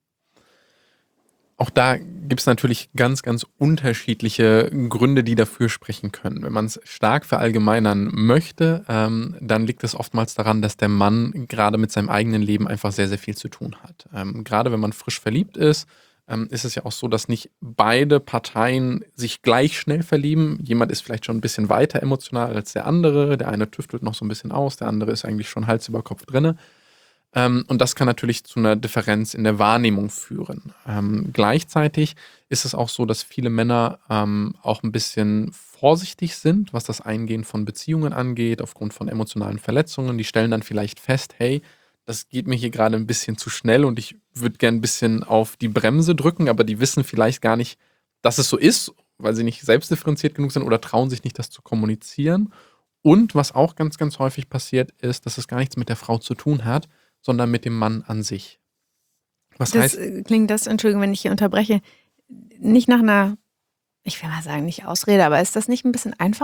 Auch da gibt es natürlich ganz, ganz unterschiedliche Gründe, die dafür sprechen können. Wenn man es stark verallgemeinern möchte, ähm, dann liegt es oftmals daran, dass der Mann gerade mit seinem eigenen Leben einfach sehr, sehr viel zu tun hat. Ähm, gerade wenn man frisch verliebt ist, ähm, ist es ja auch so, dass nicht beide Parteien sich gleich schnell verlieben. Jemand ist vielleicht schon ein bisschen weiter emotional als der andere. Der eine tüftelt noch so ein bisschen aus, der andere ist eigentlich schon Hals über Kopf drinne. Ähm, und das kann natürlich zu einer Differenz in der Wahrnehmung führen. Ähm, gleichzeitig ist es auch so, dass viele Männer ähm, auch ein bisschen vorsichtig sind, was das Eingehen von Beziehungen angeht, aufgrund von emotionalen Verletzungen. Die stellen dann vielleicht fest, hey, das geht mir hier gerade ein bisschen zu schnell und ich würde gern ein bisschen auf die Bremse drücken, aber die wissen vielleicht gar nicht, dass es so ist, weil sie nicht selbstdifferenziert genug sind oder trauen sich nicht, das zu kommunizieren. Und was auch ganz, ganz häufig passiert, ist, dass es gar nichts mit der Frau zu tun hat, sondern mit dem Mann an sich. Was Das heißt, äh, klingt das, Entschuldigung, wenn ich hier unterbreche, nicht nach einer, ich will mal sagen, nicht Ausrede, aber ist das nicht ein bisschen einfach?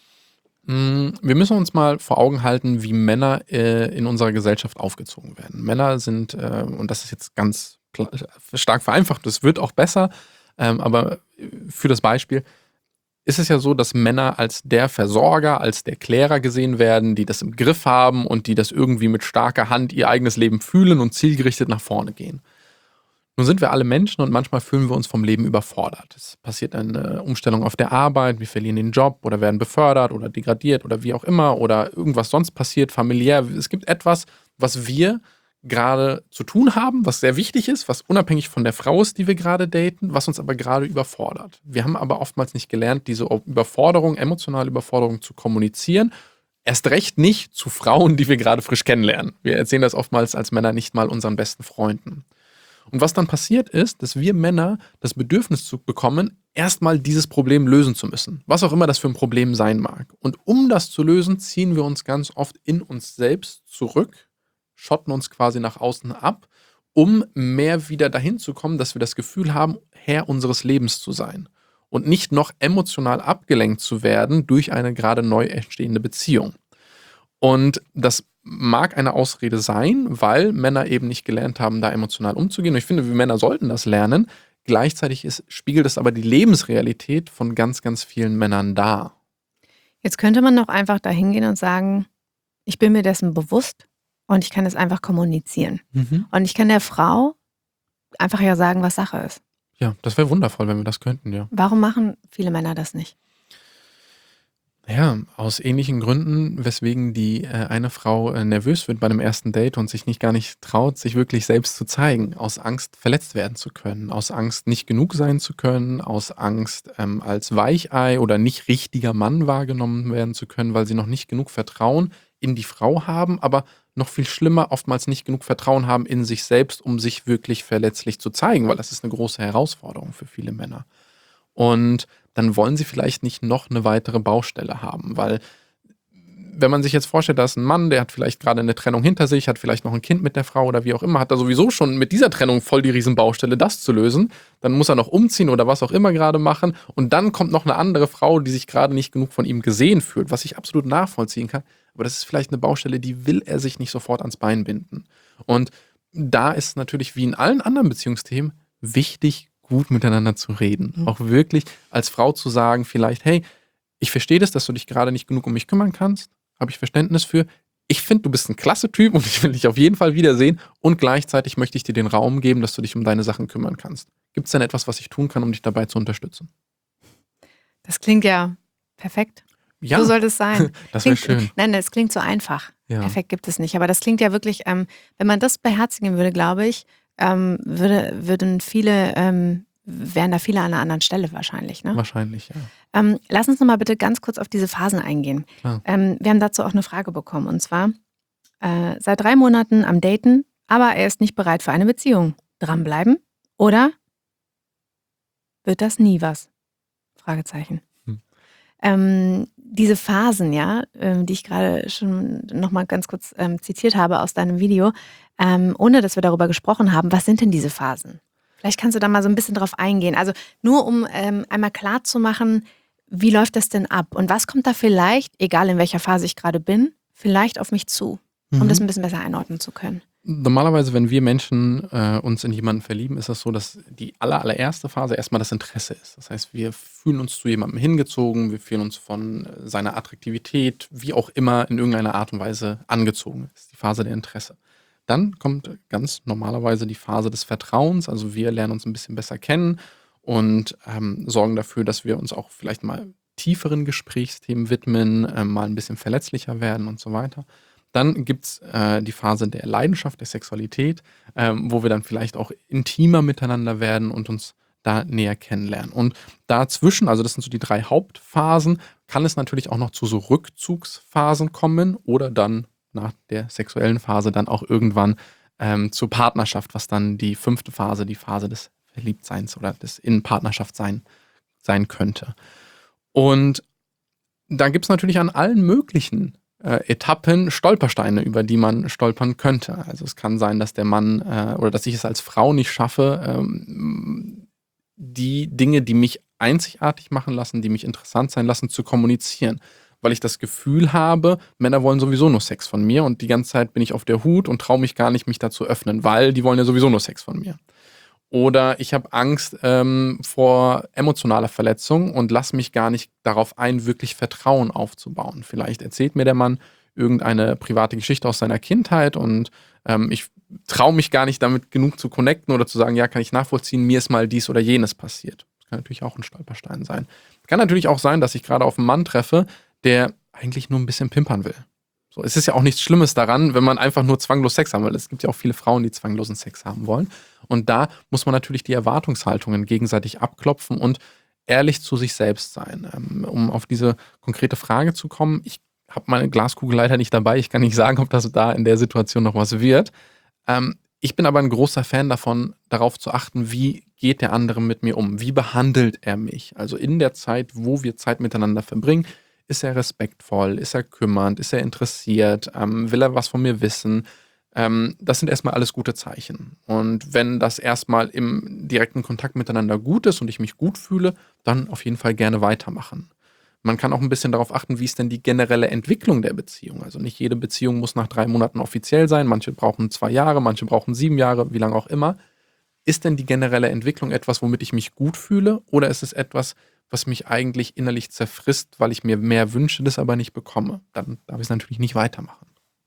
mh, wir müssen uns mal vor Augen halten, wie Männer äh, in unserer Gesellschaft aufgezogen werden. Männer sind, äh, und das ist jetzt ganz klar, stark vereinfacht, das wird auch besser, ähm, aber für das Beispiel ist es ja so, dass Männer als der Versorger, als der Klärer gesehen werden, die das im Griff haben und die das irgendwie mit starker Hand ihr eigenes Leben fühlen und zielgerichtet nach vorne gehen. Nun sind wir alle Menschen und manchmal fühlen wir uns vom Leben überfordert. Es passiert eine Umstellung auf der Arbeit, wir verlieren den Job oder werden befördert oder degradiert oder wie auch immer oder irgendwas sonst passiert, familiär. Es gibt etwas, was wir gerade zu tun haben, was sehr wichtig ist, was unabhängig von der Frau ist, die wir gerade daten, was uns aber gerade überfordert. Wir haben aber oftmals nicht gelernt, diese Überforderung, emotionale Überforderung zu kommunizieren. Erst recht nicht zu Frauen, die wir gerade frisch kennenlernen. Wir erzählen das oftmals als Männer nicht mal unseren besten Freunden. Und was dann passiert ist, dass wir Männer das Bedürfnis zu bekommen, erstmal dieses Problem lösen zu müssen. Was auch immer das für ein Problem sein mag. Und um das zu lösen, ziehen wir uns ganz oft in uns selbst zurück, schotten uns quasi nach außen ab, um mehr wieder dahin zu kommen, dass wir das Gefühl haben, Herr unseres Lebens zu sein. Und nicht noch emotional abgelenkt zu werden durch eine gerade neu entstehende Beziehung. Und das mag eine Ausrede sein, weil Männer eben nicht gelernt haben, da emotional umzugehen. Und ich finde, wir Männer sollten das lernen. Gleichzeitig ist, spiegelt es aber die Lebensrealität von ganz, ganz vielen Männern dar. Jetzt könnte man doch einfach da hingehen und sagen, ich bin mir dessen bewusst und ich kann es einfach kommunizieren. Mhm. Und ich kann der Frau einfach ja sagen, was Sache ist. Ja, das wäre wundervoll, wenn wir das könnten, ja. Warum machen viele Männer das nicht? Ja, aus ähnlichen Gründen, weswegen die äh, eine Frau äh, nervös wird bei einem ersten Date und sich nicht gar nicht traut, sich wirklich selbst zu zeigen. Aus Angst, verletzt werden zu können, aus Angst, nicht genug sein zu können, aus Angst, ähm, als Weichei oder nicht richtiger Mann wahrgenommen werden zu können, weil sie noch nicht genug Vertrauen in die Frau haben, aber noch viel schlimmer, oftmals nicht genug Vertrauen haben in sich selbst, um sich wirklich verletzlich zu zeigen, weil das ist eine große Herausforderung für viele Männer. Und dann wollen sie vielleicht nicht noch eine weitere Baustelle haben, weil wenn man sich jetzt vorstellt, da ist ein Mann, der hat vielleicht gerade eine Trennung hinter sich, hat vielleicht noch ein Kind mit der Frau oder wie auch immer, hat da sowieso schon mit dieser Trennung voll die Riesenbaustelle, das zu lösen, dann muss er noch umziehen oder was auch immer gerade machen und dann kommt noch eine andere Frau, die sich gerade nicht genug von ihm gesehen fühlt, was ich absolut nachvollziehen kann, aber das ist vielleicht eine Baustelle, die will er sich nicht sofort ans Bein binden. Und da ist natürlich wie in allen anderen Beziehungsthemen wichtig, gut miteinander zu reden. Mhm. Auch wirklich als Frau zu sagen, vielleicht, hey, ich verstehe das, dass du dich gerade nicht genug um mich kümmern kannst, habe ich Verständnis für. Ich finde, du bist ein klasse Typ und ich will dich auf jeden Fall wiedersehen und gleichzeitig möchte ich dir den Raum geben, dass du dich um deine Sachen kümmern kannst. Gibt es denn etwas, was ich tun kann, um dich dabei zu unterstützen? Das klingt ja perfekt. Ja, so soll das sein. Das wäre Klingt- schön. Nein, das klingt so einfach. Ja. Perfekt gibt es nicht. Aber das klingt ja wirklich, ähm, wenn man das beherzigen würde, glaube ich, ähm, würde, würden viele, ähm, wären da viele an einer anderen Stelle wahrscheinlich. Ne? Wahrscheinlich, ja. Ähm, lass uns nochmal bitte ganz kurz auf diese Phasen eingehen. Klar. Ähm, wir haben dazu auch eine Frage bekommen. Und zwar, äh, seit drei Monaten am Daten, aber er ist nicht bereit für eine Beziehung. Dranbleiben oder wird das nie was? Fragezeichen. Hm. Ähm, diese Phasen, ja, ähm, die ich gerade schon nochmal ganz kurz ähm, zitiert habe aus deinem Video, ähm, ohne dass wir darüber gesprochen haben, was sind denn diese Phasen? Vielleicht kannst du da mal so ein bisschen drauf eingehen. Also nur um ähm, einmal klar zu machen, wie läuft das denn ab? Und was kommt da vielleicht, egal in welcher Phase ich gerade bin, vielleicht auf mich zu, um Mhm. das ein bisschen besser einordnen zu können? Normalerweise, wenn wir Menschen äh, uns in jemanden verlieben, ist das so, dass die aller, allererste Phase erstmal das Interesse ist. Das heißt, wir fühlen uns zu jemandem hingezogen, wir fühlen uns von äh, seiner Attraktivität, wie auch immer, in irgendeiner Art und Weise angezogen. Das ist die Phase der Interesse. Dann kommt ganz normalerweise die Phase des Vertrauens. Also wir lernen uns ein bisschen besser kennen und ähm, sorgen dafür, dass wir uns auch vielleicht mal tieferen Gesprächsthemen widmen, äh, mal ein bisschen verletzlicher werden und so weiter. Dann gibt es äh, die Phase der Leidenschaft, der Sexualität, ähm, wo wir dann vielleicht auch intimer miteinander werden und uns da näher kennenlernen. Und dazwischen, also das sind so die drei Hauptphasen, kann es natürlich auch noch zu so Rückzugsphasen kommen oder dann nach der sexuellen Phase dann auch irgendwann ähm, zur Partnerschaft, was dann die fünfte Phase, die Phase des Verliebtseins oder des In-Partnerschaft sein, sein könnte. Und da gibt es natürlich an allen möglichen äh, Etappen Stolpersteine, über die man stolpern könnte. Also es kann sein, dass der Mann äh, oder dass ich es als Frau nicht schaffe, ähm, die Dinge, die mich einzigartig machen lassen, die mich interessant sein lassen, zu kommunizieren. Weil ich das Gefühl habe, Männer wollen sowieso nur Sex von mir und die ganze Zeit bin ich auf der Hut und traue mich gar nicht, mich da zu öffnen, weil die wollen ja sowieso nur Sex von mir. Oder ich habe Angst ähm, vor emotionaler Verletzung und lasse mich gar nicht darauf ein, wirklich Vertrauen aufzubauen. Vielleicht erzählt mir der Mann irgendeine private Geschichte aus seiner Kindheit und ähm, ich traue mich gar nicht damit genug zu connecten oder zu sagen, ja, kann ich nachvollziehen, mir ist mal dies oder jenes passiert. Das kann natürlich auch ein Stolperstein sein. Kann natürlich auch sein, dass ich gerade auf einen Mann treffe, der eigentlich nur ein bisschen pimpern will. So, es ist ja auch nichts Schlimmes daran, wenn man einfach nur zwanglos Sex haben will. Es gibt ja auch viele Frauen, die zwanglosen Sex haben wollen. Und da muss man natürlich die Erwartungshaltungen gegenseitig abklopfen und ehrlich zu sich selbst sein. Ähm, um auf diese konkrete Frage zu kommen, ich habe meine Glaskugel leider nicht dabei. Ich kann nicht sagen, ob das da in der Situation noch was wird. Ähm, ich bin aber ein großer Fan davon, darauf zu achten, wie geht der andere mit mir um? Wie behandelt er mich? Also in der Zeit, wo wir Zeit miteinander verbringen, ist er respektvoll? Ist er kümmernd? Ist er interessiert? Ähm, will er was von mir wissen? Ähm, das sind erstmal alles gute Zeichen. Und wenn das erstmal im direkten Kontakt miteinander gut ist und ich mich gut fühle, dann auf jeden Fall gerne weitermachen. Man kann auch ein bisschen darauf achten, wie ist denn die generelle Entwicklung der Beziehung. Also nicht jede Beziehung muss nach drei Monaten offiziell sein. Manche brauchen zwei Jahre, manche brauchen sieben Jahre, wie lange auch immer. Ist denn die generelle Entwicklung etwas, womit ich mich gut fühle? Oder ist es etwas, was mich eigentlich innerlich zerfrisst, weil ich mir mehr wünsche, das aber nicht bekomme? Dann darf ich es natürlich nicht weitermachen.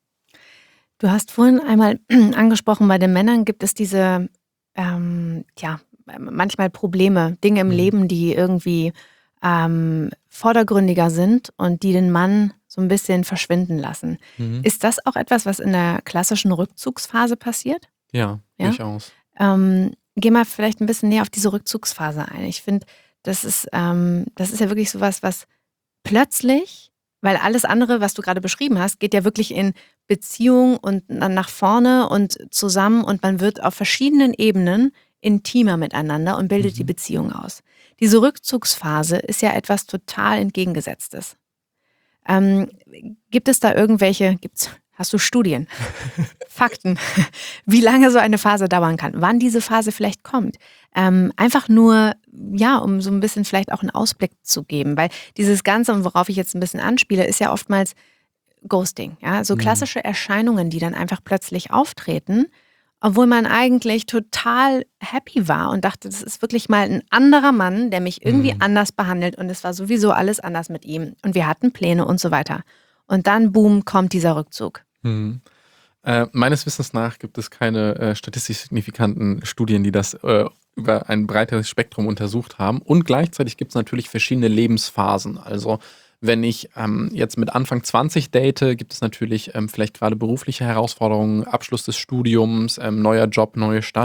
Du hast vorhin einmal angesprochen, bei den Männern gibt es diese, ähm, ja, manchmal Probleme, Dinge im Mhm. Leben, die irgendwie ähm, vordergründiger sind und die den Mann so ein bisschen verschwinden lassen. Mhm. Ist das auch etwas, was in der klassischen Rückzugsphase passiert? Ja, Ja? durchaus. Ähm, geh mal vielleicht ein bisschen näher auf diese Rückzugsphase ein. Ich finde, das ist, ähm, das ist ja wirklich sowas, was plötzlich, weil alles andere, was du gerade beschrieben hast, geht ja wirklich in Beziehung und dann nach vorne und zusammen und man wird auf verschiedenen Ebenen intimer miteinander und bildet die Mhm. Beziehung aus. Diese Rückzugsphase ist ja etwas total Entgegengesetztes. Ähm, gibt es da irgendwelche, gibt's, hast du Studien, Fakten, wie lange so eine Phase dauern kann, wann diese Phase vielleicht kommt? Ähm, einfach nur, ja, um so ein bisschen vielleicht auch einen Ausblick zu geben, weil dieses Ganze, und worauf ich jetzt ein bisschen anspiele, ist ja oftmals Ghosting, ja, so Mhm. klassische Erscheinungen, die dann einfach plötzlich auftreten, obwohl man eigentlich total happy war und dachte, das ist wirklich mal ein anderer Mann, der mich irgendwie Mhm. anders behandelt und es war sowieso alles anders mit ihm und wir hatten Pläne und so weiter. Und dann, boom, kommt dieser Rückzug. Mhm. Äh, meines Wissens nach gibt es keine äh, statistisch signifikanten Studien, die das äh, über ein breiteres Spektrum untersucht haben. Und gleichzeitig gibt es natürlich verschiedene Lebensphasen. Also wenn ich ähm, jetzt mit Anfang zwanzig date, gibt es natürlich ähm, vielleicht gerade berufliche Herausforderungen, Abschluss des Studiums, ähm, neuer Job, neue Stadt,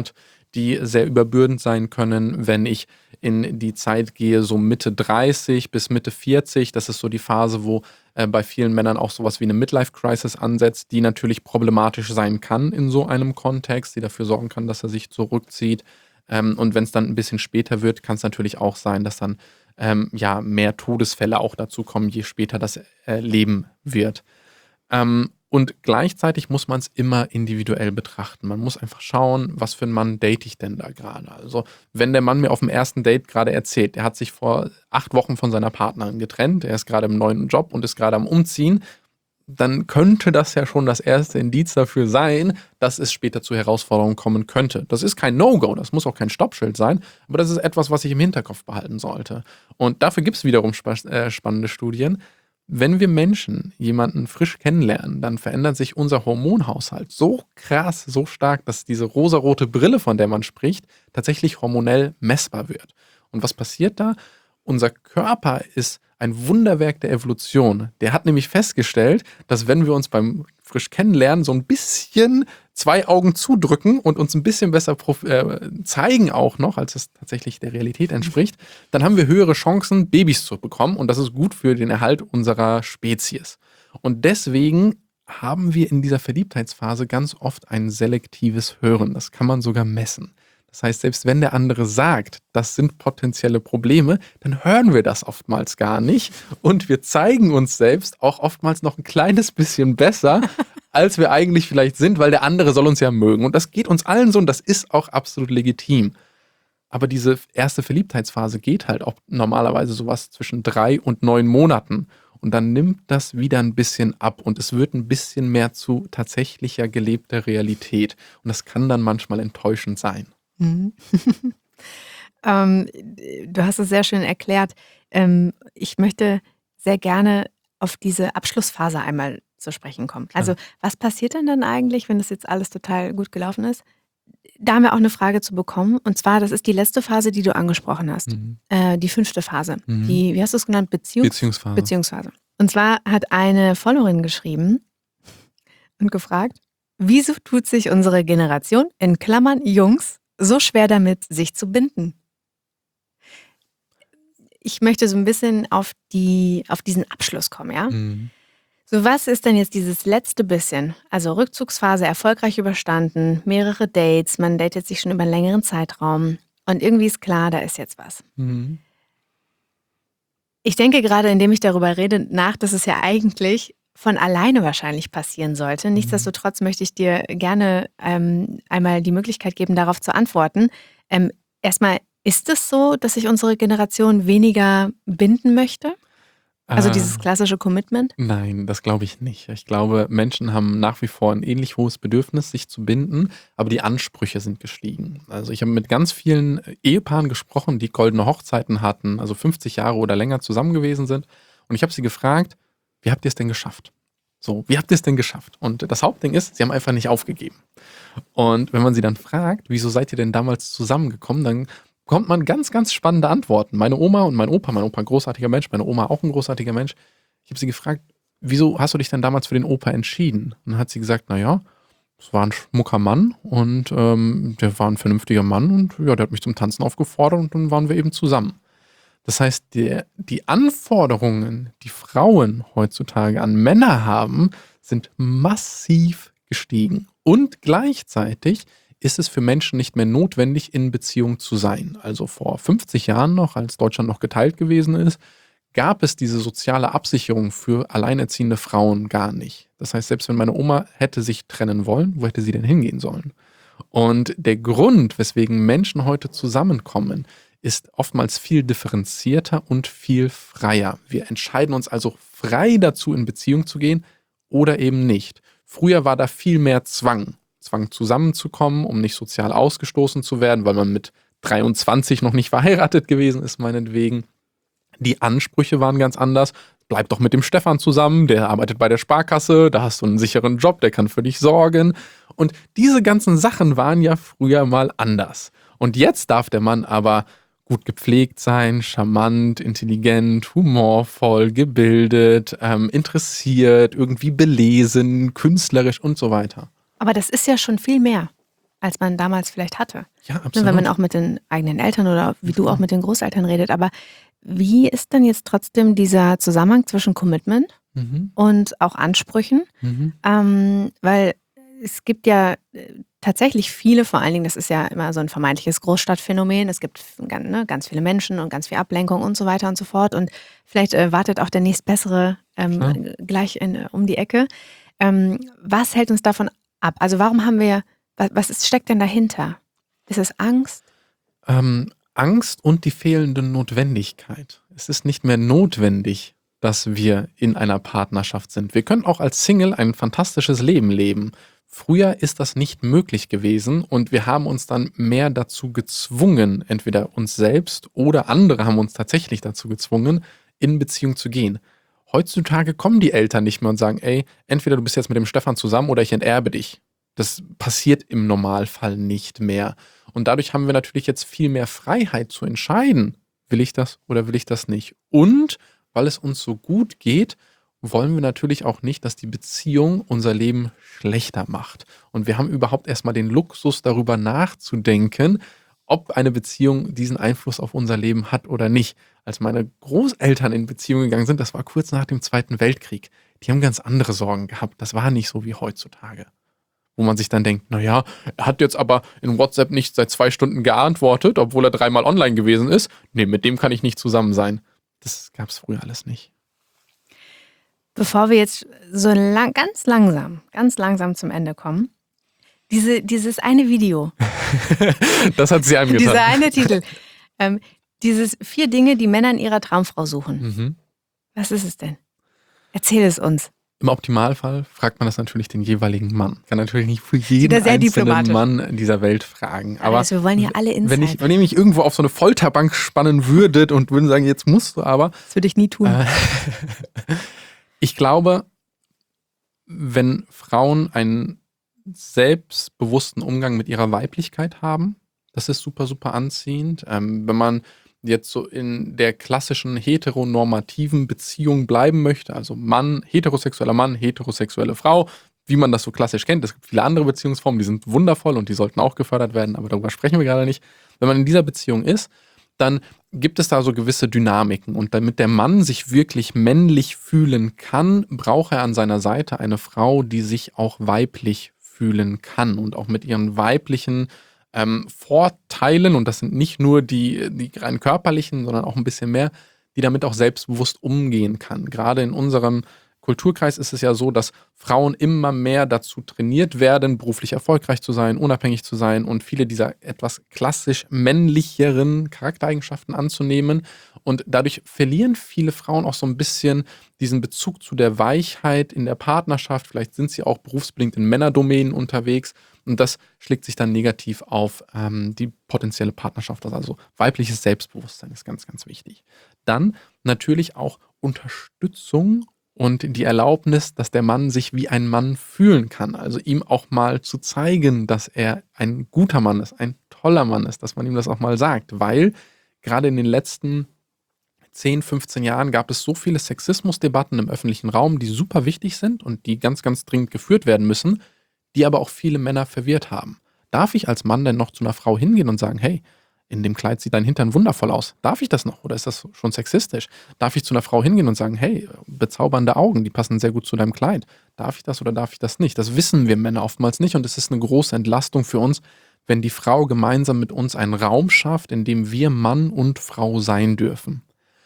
die sehr überbürdend sein können, wenn ich in die Zeit gehe, so Mitte dreißig bis Mitte vierzig. Das ist so die Phase, wo äh, bei vielen Männern auch sowas wie eine Midlife-Crisis ansetzt, die natürlich problematisch sein kann in so einem Kontext, die dafür sorgen kann, dass er sich zurückzieht. Ähm, und wenn es dann ein bisschen später wird, kann es natürlich auch sein, dass dann ähm, ja mehr Todesfälle auch dazu kommen, je später das äh, Leben wird. Ähm, und gleichzeitig muss man es immer individuell betrachten. Man muss einfach schauen, was für einen Mann date ich denn da gerade. Also wenn der Mann mir auf dem ersten Date gerade erzählt, er hat sich vor acht Wochen von seiner Partnerin getrennt, er ist gerade im neuen Job und ist gerade am Umziehen, dann könnte das ja schon das erste Indiz dafür sein, dass es später zu Herausforderungen kommen könnte. Das ist kein No-Go, das muss auch kein Stoppschild sein, aber das ist etwas, was ich im Hinterkopf behalten sollte. Und dafür gibt es wiederum spa- äh, spannende Studien. Wenn wir Menschen jemanden frisch kennenlernen, dann verändert sich unser Hormonhaushalt so krass, so stark, dass diese rosarote Brille, von der man spricht, tatsächlich hormonell messbar wird. Und was passiert da? Unser Körper ist ein Wunderwerk der Evolution. Der hat nämlich festgestellt, dass wenn wir uns beim frisch kennenlernen so ein bisschen zwei Augen zudrücken und uns ein bisschen besser prof- äh, zeigen auch noch, als es tatsächlich der Realität entspricht, dann haben wir höhere Chancen, Babys zu bekommen. Und das ist gut für den Erhalt unserer Spezies. Und deswegen haben wir in dieser Verliebtheitsphase ganz oft ein selektives Hören. Das kann man sogar messen. Das heißt, selbst wenn der andere sagt, das sind potenzielle Probleme, dann hören wir das oftmals gar nicht und wir zeigen uns selbst auch oftmals noch ein kleines bisschen besser, als wir eigentlich vielleicht sind, weil der andere soll uns ja mögen. Und das geht uns allen so und das ist auch absolut legitim. Aber diese erste Verliebtheitsphase geht halt auch normalerweise sowas zwischen drei und neun Monaten. Und dann nimmt das wieder ein bisschen ab und es wird ein bisschen mehr zu tatsächlicher gelebter Realität. Und das kann dann manchmal enttäuschend sein. Mhm. ähm, du hast es sehr schön erklärt. Ähm, ich möchte sehr gerne auf diese Abschlussphase einmal zu sprechen kommen. Klar. Also was passiert denn dann eigentlich, wenn das jetzt alles total gut gelaufen ist? Da haben wir auch eine Frage zu bekommen. Und zwar, das ist die letzte Phase, die du angesprochen hast. Mhm. Äh, die fünfte Phase. Mhm. Die, wie hast du es genannt? Beziehungs- Beziehungsphase. Beziehungsphase. Und zwar hat eine Followerin geschrieben und gefragt, wieso tut sich unsere Generation, in Klammern Jungs, so schwer damit, sich zu binden? Ich möchte so ein bisschen auf, die, auf diesen Abschluss kommen, ja? Mhm. So, was ist denn jetzt dieses letzte bisschen? Also Rückzugsphase erfolgreich überstanden, mehrere Dates, man datet sich schon über einen längeren Zeitraum und irgendwie ist klar, da ist jetzt was. Mhm. Ich denke gerade, indem ich darüber rede, nach, dass es ja eigentlich von alleine wahrscheinlich passieren sollte. Nichtsdestotrotz möchte ich dir gerne ähm, einmal die Möglichkeit geben, darauf zu antworten. Ähm, erstmal, ist es so, dass sich unsere Generation weniger binden möchte? Also Äh, dieses klassische Commitment? Nein, das glaube ich nicht. Ich glaube, Menschen haben nach wie vor ein ähnlich hohes Bedürfnis, sich zu binden, aber die Ansprüche sind gestiegen. Also ich habe mit ganz vielen Ehepaaren gesprochen, die goldene Hochzeiten hatten, also fünfzig Jahre oder länger zusammen gewesen sind. Und ich habe sie gefragt, wie habt ihr es denn geschafft? So, wie habt ihr es denn geschafft? Und das Hauptding ist, sie haben einfach nicht aufgegeben. Und wenn man sie dann fragt, wieso seid ihr denn damals zusammengekommen, dann bekommt man ganz, ganz spannende Antworten. Meine Oma und mein Opa, mein Opa ein großartiger Mensch, meine Oma auch ein großartiger Mensch. Ich habe sie gefragt, wieso hast du dich denn damals für den Opa entschieden? Und dann hat sie gesagt, naja, es war ein schmucker Mann und ähm, der war ein vernünftiger Mann und ja, der hat mich zum Tanzen aufgefordert und dann waren wir eben zusammen. Das heißt, die, die Anforderungen, die Frauen heutzutage an Männer haben, sind massiv gestiegen. Und gleichzeitig ist es für Menschen nicht mehr notwendig, in Beziehung zu sein. Also vor fünfzig Jahren noch, als Deutschland noch geteilt gewesen ist, gab es diese soziale Absicherung für alleinerziehende Frauen gar nicht. Das heißt, selbst wenn meine Oma hätte sich trennen wollen, wo hätte sie denn hingehen sollen? Und der Grund, weswegen Menschen heute zusammenkommen, ist oftmals viel differenzierter und viel freier. Wir entscheiden uns also frei dazu, in Beziehung zu gehen oder eben nicht. Früher war da viel mehr Zwang. Zwang zusammenzukommen, um nicht sozial ausgestoßen zu werden, weil man mit dreiundzwanzig noch nicht verheiratet gewesen ist, meinetwegen. Die Ansprüche waren ganz anders. Bleib doch mit dem Stefan zusammen, der arbeitet bei der Sparkasse, da hast du einen sicheren Job, der kann für dich sorgen. Und diese ganzen Sachen waren ja früher mal anders. Und jetzt darf der Mann aber gut gepflegt sein, charmant, intelligent, humorvoll, gebildet, ähm, interessiert, irgendwie belesen, künstlerisch und so weiter. Aber das ist ja schon viel mehr. als man damals vielleicht hatte. Ja, Ne, absolut. wenn man auch mit den eigenen Eltern oder wie du auch mit den Großeltern redet. Aber wie ist denn jetzt trotzdem dieser Zusammenhang zwischen Commitment Mhm. und auch Ansprüchen? Mhm. Ähm, weil es gibt ja äh, tatsächlich viele, vor allen Dingen, das ist ja immer so ein vermeintliches Großstadtphänomen. Es gibt gan- ne, ganz viele Menschen und ganz viel Ablenkung und so weiter und so fort. Und vielleicht äh, wartet auch der nächstbessere ähm, Klar. g- gleich in, äh, um die Ecke. Ähm, was hält uns davon ab? Also warum haben wir, was, was ist, steckt denn dahinter? Ist es Angst? Ähm, Angst und die fehlende Notwendigkeit. Es ist nicht mehr notwendig, dass wir in einer Partnerschaft sind. Wir können auch als Single ein fantastisches Leben leben. Früher ist das nicht möglich gewesen und wir haben uns dann mehr dazu gezwungen, entweder uns selbst oder andere haben uns tatsächlich dazu gezwungen, in Beziehung zu gehen. Heutzutage kommen die Eltern nicht mehr und sagen, ey, entweder du bist jetzt mit dem Stefan zusammen oder ich enterbe dich. Das passiert im Normalfall nicht mehr. Und dadurch haben wir natürlich jetzt viel mehr Freiheit zu entscheiden, will ich das oder will ich das nicht. Und weil es uns so gut geht, wollen wir natürlich auch nicht, dass die Beziehung unser Leben schlechter macht. Und wir haben überhaupt erstmal den Luxus, darüber nachzudenken, ob eine Beziehung diesen Einfluss auf unser Leben hat oder nicht. Als meine Großeltern in Beziehung gegangen sind, das war kurz nach dem Zweiten Weltkrieg, die haben ganz andere Sorgen gehabt. Das war nicht so wie heutzutage. Wo man sich dann denkt, naja, er hat jetzt aber in WhatsApp nicht seit zwei Stunden geantwortet, obwohl er dreimal online gewesen ist. Nee, mit dem kann ich nicht zusammen sein. Das gab es früher alles nicht. Bevor wir jetzt so lang, ganz langsam, ganz langsam zum Ende kommen, diese, dieses eine Video, Das hat sie angetan. dieser eine Titel, ähm, dieses vier Dinge, die Männer in ihrer Traumfrau suchen. Mhm. Was ist es denn? Erzähl es uns. Im Optimalfall fragt man das natürlich den jeweiligen Mann. Kann natürlich nicht für jeden Wieder sehr einzelnen diplomatisch. Mann dieser Welt fragen. Aber Also wir wollen hier alle wenn, ich, Insight. wenn ihr mich irgendwo auf so eine Folterbank spannen würdet und würden sagen, jetzt musst du aber, Das würde ich nie tun. Äh, ich glaube, wenn Frauen einen selbstbewussten Umgang mit ihrer Weiblichkeit haben, das ist super, super anziehend. Ähm, wenn man jetzt so in der klassischen heteronormativen Beziehung bleiben möchte, also Mann, heterosexueller Mann, heterosexuelle Frau, wie man das so klassisch kennt. Es gibt viele andere Beziehungsformen, die sind wundervoll und die sollten auch gefördert werden, aber darüber sprechen wir gerade nicht. Wenn man in dieser Beziehung ist, dann gibt es da so gewisse Dynamiken. Und damit der Mann sich wirklich männlich fühlen kann, braucht er an seiner Seite eine Frau, die sich auch weiblich fühlen kann und auch mit ihren weiblichen ähm, Vorteilen, und das sind nicht nur die, die rein körperlichen, sondern auch ein bisschen mehr, die damit auch selbstbewusst umgehen kann. Gerade in unserem Kulturkreis ist es ja so, dass Frauen immer mehr dazu trainiert werden, beruflich erfolgreich zu sein, unabhängig zu sein und viele dieser etwas klassisch männlicheren Charaktereigenschaften anzunehmen. Und dadurch verlieren viele Frauen auch so ein bisschen diesen Bezug zu der Weichheit in der Partnerschaft. Vielleicht sind sie auch berufsbedingt in Männerdomänen unterwegs. Und das schlägt sich dann negativ auf ähm, die potenzielle Partnerschaft. Also weibliches Selbstbewusstsein ist ganz, ganz wichtig. Dann natürlich auch Unterstützung und die Erlaubnis, dass der Mann sich wie ein Mann fühlen kann. Also ihm auch mal zu zeigen, dass er ein guter Mann ist, ein toller Mann ist, dass man ihm das auch mal sagt. Weil gerade in den letzten zehn, fünfzehn Jahren gab es so viele Sexismusdebatten im öffentlichen Raum, die super wichtig sind und die ganz, ganz dringend geführt werden müssen, die aber auch viele Männer verwirrt haben. Darf ich als Mann denn noch zu einer Frau hingehen und sagen, hey, in dem Kleid sieht dein Hintern wundervoll aus. Darf ich das noch oder ist das schon sexistisch? Darf ich zu einer Frau hingehen und sagen, hey, bezaubernde Augen, die passen sehr gut zu deinem Kleid. Darf ich das oder darf ich das nicht? Das wissen wir Männer oftmals nicht und es ist eine große Entlastung für uns, wenn die Frau gemeinsam mit uns einen Raum schafft, in dem wir Mann und Frau sein dürfen.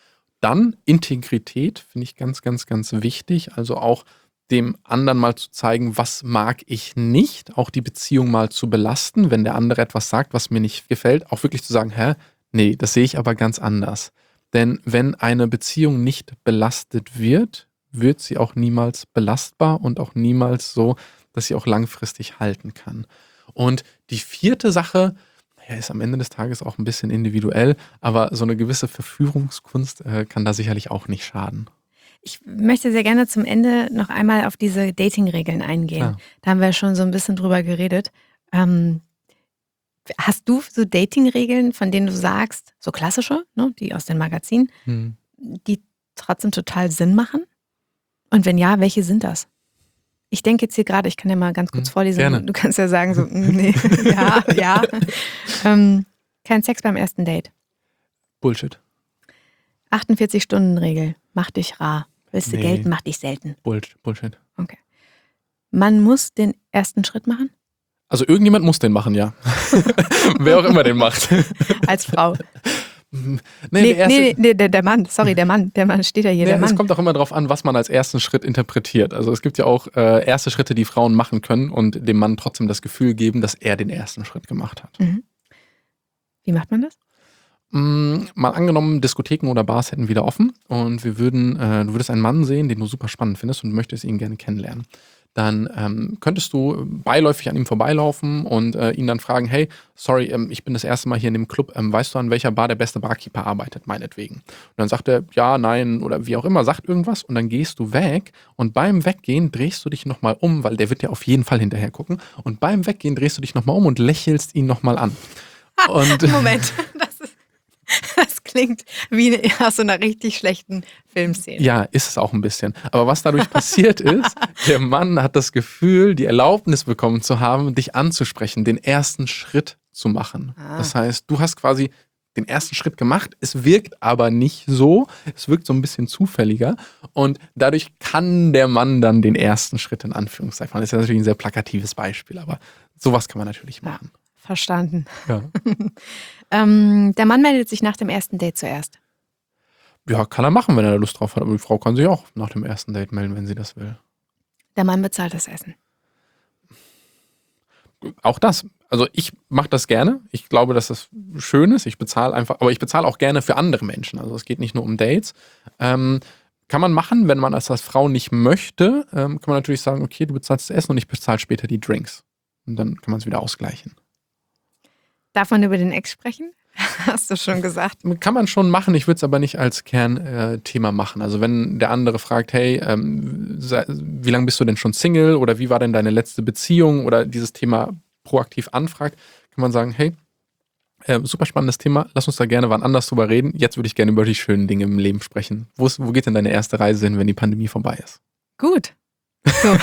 Dann Integrität, finde ich ganz, ganz, ganz wichtig. Also auch dem anderen mal zu zeigen, was mag ich nicht, auch die Beziehung mal zu belasten, wenn der andere etwas sagt, was mir nicht gefällt, auch wirklich zu sagen, hä, nee, das sehe ich aber ganz anders. Denn wenn eine Beziehung nicht belastet wird, wird sie auch niemals belastbar und auch niemals so, dass sie auch langfristig halten kann. Und die vierte Sache, ja, ist am Ende des Tages auch ein bisschen individuell, aber so eine gewisse Verführungskunst äh, kann da sicherlich auch nicht schaden. Ich möchte sehr gerne zum Ende noch einmal auf diese Dating-Regeln eingehen. Klar. Da haben wir schon so ein bisschen drüber geredet. Ähm, hast du so Dating-Regeln, von denen du sagst, so klassische, ne, die aus den Magazinen, Hm. die trotzdem total Sinn machen? Und wenn ja, welche sind das? Ich denke jetzt hier gerade, ich kann ja mal ganz kurz Hm, vorlesen. gerne. Du kannst ja sagen, so, nee, ja, ja. Ähm, kein Sex beim ersten Date. Bullshit. achtundvierzig-Stunden-Regel. Mach dich rar. Willst du Nee. gelten, mach dich selten. Bullshit. Bullshit. Okay. Man muss den ersten Schritt machen? Also irgendjemand muss den machen, ja. Wer auch immer den macht. Als Frau. Nee, Nee, der erste, nee, nee der, der Mann, sorry, der Mann, der Mann steht ja hier, nee, der es Mann. kommt auch immer darauf an, was man als ersten Schritt interpretiert. Also es gibt ja auch äh, erste Schritte, die Frauen machen können und dem Mann trotzdem das Gefühl geben, dass er den ersten Schritt gemacht hat. Mhm. Wie macht man das? Mm, mal angenommen, Diskotheken oder Bars hätten wieder offen und wir würden, äh, du würdest einen Mann sehen, den du super spannend findest und möchtest ihn gerne kennenlernen. Dann ähm, könntest du beiläufig an ihm vorbeilaufen und äh, ihn dann fragen, hey, sorry, ähm, ich bin das erste Mal hier in dem Club, ähm, weißt du, an welcher Bar der beste Barkeeper arbeitet, meinetwegen. Und dann sagt er, ja, nein oder wie auch immer, sagt irgendwas und dann gehst du weg und beim Weggehen drehst du dich nochmal um, weil der wird ja auf jeden Fall hinterher gucken und beim Weggehen drehst du dich nochmal um und lächelst ihn nochmal an. Und Moment, das, ist, das klingt wie aus so einer richtig schlechten Filmszene. ja, ist es auch ein bisschen. Aber was dadurch passiert ist, der Mann hat das Gefühl, die Erlaubnis bekommen zu haben, dich anzusprechen, den ersten Schritt zu machen. Ah. Das heißt, du hast quasi den ersten Schritt gemacht, es wirkt aber nicht so, es wirkt so ein bisschen zufälliger und dadurch kann der Mann dann den ersten Schritt in Anführungszeichen machen. Das ist ja natürlich ein sehr plakatives Beispiel, aber sowas kann man natürlich machen. Verstanden. Ja, Ähm, der Mann meldet sich nach dem ersten Date zuerst. ja, kann er machen, wenn er da Lust drauf hat, aber die Frau kann sich auch nach dem ersten Date melden, wenn sie das will. Der Mann bezahlt das Essen. Auch das. Also ich mache das gerne. Ich glaube, dass das schön ist. Ich bezahle einfach, aber ich bezahle auch gerne für andere Menschen. Also es geht nicht nur um Dates. Ähm, kann man machen, wenn man das als Frau nicht möchte, ähm, kann man natürlich sagen, okay, du bezahlst das Essen und ich bezahle später die Drinks. Und dann kann man es wieder ausgleichen. Darf man über den Ex sprechen? Hast du schon gesagt. Kann man schon machen, ich würde es aber nicht als Kernthema machen. Also wenn der andere fragt, hey, ähm, sei- wie lange bist du denn schon Single oder wie war denn deine letzte Beziehung oder dieses Thema proaktiv anfragt, kann man sagen, hey, äh, super spannendes Thema, lass uns da gerne wann anders drüber reden. Jetzt würde ich gerne über die schönen Dinge im Leben sprechen. Wo, ist, wo geht denn deine erste Reise hin, wenn die Pandemie vorbei ist? Gut. So.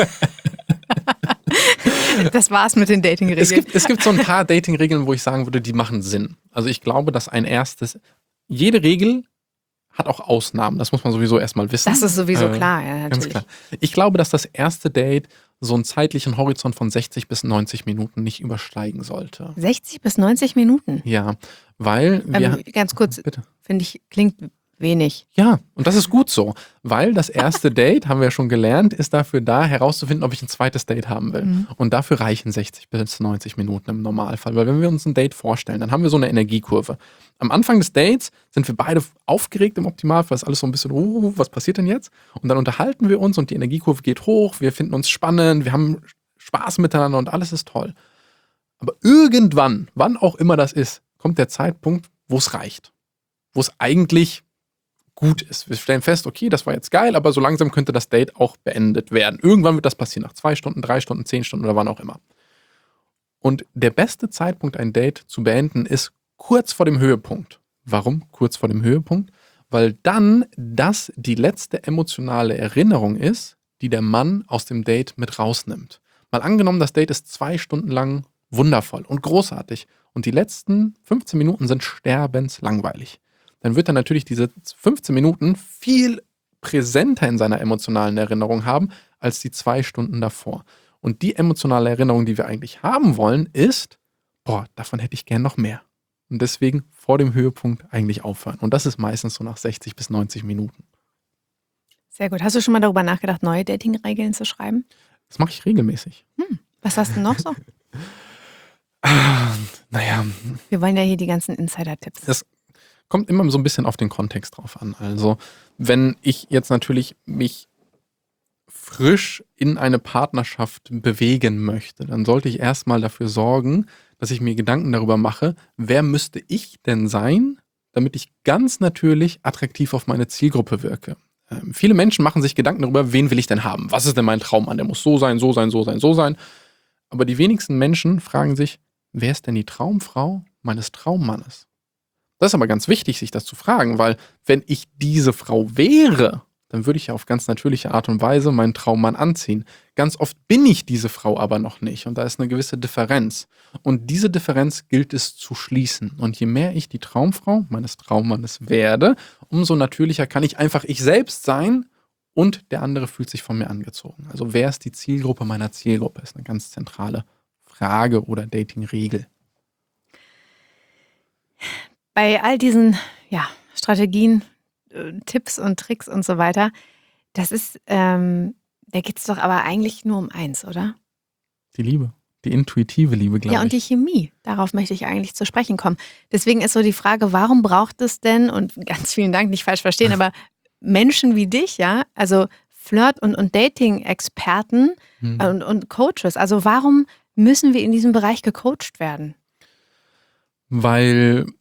Das war's mit den Dating-Regeln. Es gibt, es gibt so ein paar Dating-Regeln, wo ich sagen würde, die machen Sinn. Also ich glaube, dass ein erstes, jede Regel hat auch Ausnahmen. Das muss man sowieso erstmal wissen. Das ist sowieso Äh, klar, ja, Ganz natürlich. klar. Ich glaube, dass das erste Date so einen zeitlichen Horizont von sechzig bis neunzig Minuten nicht übersteigen sollte. sechzig bis neunzig Minuten. Ja, weil wir... Ähm, ganz kurz, Bitte. finde ich, klingt wenig. Ja, und das ist gut so, weil das erste Date, haben wir ja schon gelernt, ist dafür da, herauszufinden, ob ich ein zweites Date haben will. Mhm. Und dafür reichen sechzig bis neunzig Minuten im Normalfall, weil wenn wir uns ein Date vorstellen, dann haben wir so eine Energiekurve. Am Anfang des Dates sind wir beide aufgeregt im Optimalfall, ist alles so ein bisschen, oh, was passiert denn jetzt? Und dann unterhalten wir uns und die Energiekurve geht hoch, wir finden uns spannend, wir haben Spaß miteinander und alles ist toll. Aber irgendwann, wann auch immer das ist, kommt der Zeitpunkt, wo es reicht. Wo es eigentlich gut ist. Wir stellen fest, okay, das war jetzt geil, aber so langsam könnte das Date auch beendet werden. Irgendwann wird das passieren, nach zwei Stunden, drei Stunden, zehn Stunden oder wann auch immer. Und der beste Zeitpunkt, ein Date zu beenden, ist kurz vor dem Höhepunkt. Warum kurz vor dem Höhepunkt? Weil dann das die letzte emotionale Erinnerung ist, die der Mann aus dem Date mit rausnimmt. Mal angenommen, das Date ist zwei Stunden lang wundervoll und großartig und die letzten fünfzehn Minuten sind sterbenslangweilig. Dann wird er natürlich diese fünfzehn Minuten viel präsenter in seiner emotionalen Erinnerung haben, als die zwei Stunden davor. Und die emotionale Erinnerung, die wir eigentlich haben wollen, ist, boah, davon hätte ich gern noch mehr. Und deswegen vor dem Höhepunkt eigentlich aufhören. Und das ist meistens so nach sechzig bis neunzig Minuten. Sehr gut. Hast du schon mal darüber nachgedacht, neue Dating-Regeln zu schreiben? Das mache ich regelmäßig. Hm. Was hast du noch so? Naja, Wir wollen ja hier die ganzen Insider-Tipps. das kommt immer so ein bisschen auf den Kontext drauf an. Also, wenn ich jetzt natürlich mich frisch in eine Partnerschaft bewegen möchte, dann sollte ich erstmal dafür sorgen, dass ich mir Gedanken darüber mache, wer müsste ich denn sein, damit ich ganz natürlich attraktiv auf meine Zielgruppe wirke. Ähm, viele Menschen machen sich Gedanken darüber, wen will ich denn haben? Was ist denn mein Traummann? Der muss so sein, so sein, so sein, so sein. Aber die wenigsten Menschen fragen sich, wer ist denn die Traumfrau meines Traummannes? Das ist aber ganz wichtig, sich das zu fragen, weil wenn ich diese Frau wäre, dann würde ich ja auf ganz natürliche Art und Weise meinen Traummann anziehen. Ganz oft bin ich diese Frau aber noch nicht und da ist eine gewisse Differenz. Und diese Differenz gilt es zu schließen. Und je mehr ich die Traumfrau meines Traummannes werde, umso natürlicher kann ich einfach ich selbst sein und der andere fühlt sich von mir angezogen. Also wer ist die Zielgruppe meiner Zielgruppe? Ist eine ganz zentrale Frage oder Dating-Regel. Bei all diesen ja, Strategien, äh, Tipps und Tricks und so weiter, das ist, ähm, da geht es doch aber eigentlich nur um eins, oder? Die Liebe, die intuitive Liebe, glaube ich. Ja, und die Chemie, darauf möchte ich eigentlich zu sprechen kommen. Deswegen ist so die Frage, warum braucht es denn, und ganz vielen Dank, nicht falsch verstehen, aber Menschen wie dich, ja, also Flirt- und, und Dating-Experten Hm. und, und Coaches, also warum müssen wir in diesem Bereich gecoacht werden? Weil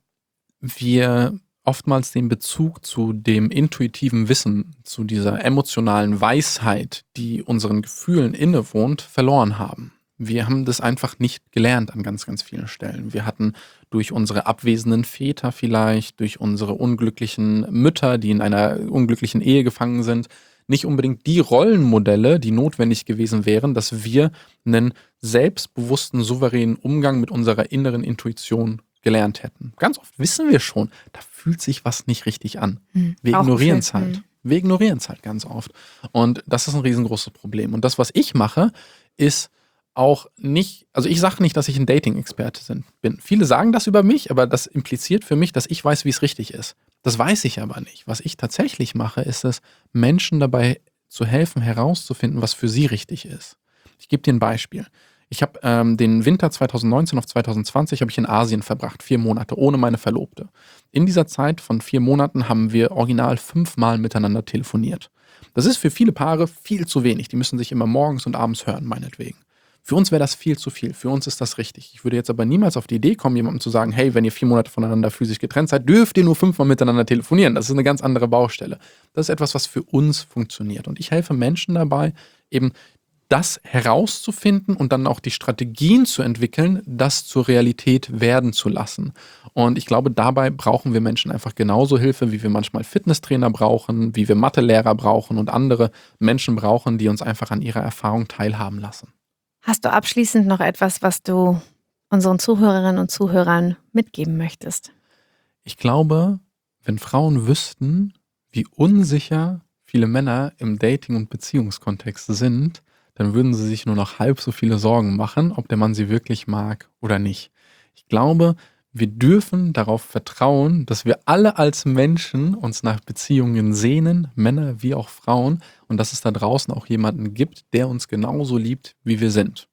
wir oftmals den Bezug zu dem intuitiven Wissen, zu dieser emotionalen Weisheit, die unseren Gefühlen innewohnt, verloren haben. Wir haben das einfach nicht gelernt an ganz, ganz vielen Stellen. Wir hatten durch unsere abwesenden Väter vielleicht, durch unsere unglücklichen Mütter, die in einer unglücklichen Ehe gefangen sind, nicht unbedingt die Rollenmodelle, die notwendig gewesen wären, dass wir einen selbstbewussten, souveränen Umgang mit unserer inneren Intuition gelernt hätten. Ganz oft wissen wir schon, da fühlt sich was nicht richtig an. Hm. Wir ignorieren es Bauchgefühl, halt. hm. Wir ignorieren es halt ganz oft. Und das ist ein riesengroßes Problem. Und das, was ich mache, ist auch nicht, also ich sage nicht, dass ich ein Dating-Experte sind- bin. Viele sagen das über mich, aber das impliziert für mich, dass ich weiß, wie es richtig ist. Das weiß ich aber nicht. Was ich tatsächlich mache, ist es, Menschen dabei zu helfen, herauszufinden, was für sie richtig ist. Ich gebe dir ein Beispiel. Ich habe ähm, den Winter zwanzig neunzehn auf zwanzig zwanzig habe ich in Asien verbracht, vier Monate, ohne meine Verlobte. In dieser Zeit von vier Monaten haben wir original fünfmal miteinander telefoniert. Das ist für viele Paare viel zu wenig. Die müssen sich immer morgens und abends hören, meinetwegen. Für uns wäre das viel zu viel. Für uns ist das richtig. Ich würde jetzt aber niemals auf die Idee kommen, jemandem zu sagen, hey, wenn ihr vier Monate voneinander physisch getrennt seid, dürft ihr nur fünfmal miteinander telefonieren. Das ist eine ganz andere Baustelle. Das ist etwas, was für uns funktioniert. Und ich helfe Menschen dabei, eben das herauszufinden und dann auch die Strategien zu entwickeln, das zur Realität werden zu lassen. Und ich glaube, dabei brauchen wir Menschen einfach genauso Hilfe, wie wir manchmal Fitnesstrainer brauchen, wie wir Mathelehrer brauchen und andere Menschen brauchen, die uns einfach an ihrer Erfahrung teilhaben lassen. Hast du abschließend noch etwas, was du unseren Zuhörerinnen und Zuhörern mitgeben möchtest? Ich glaube, wenn Frauen wüssten, wie unsicher viele Männer im Dating- und Beziehungskontext sind, dann würden sie sich nur noch halb so viele Sorgen machen, ob der Mann sie wirklich mag oder nicht. Ich glaube, wir dürfen darauf vertrauen, dass wir alle als Menschen uns nach Beziehungen sehnen, Männer wie auch Frauen, und dass es da draußen auch jemanden gibt, der uns genauso liebt, wie wir sind.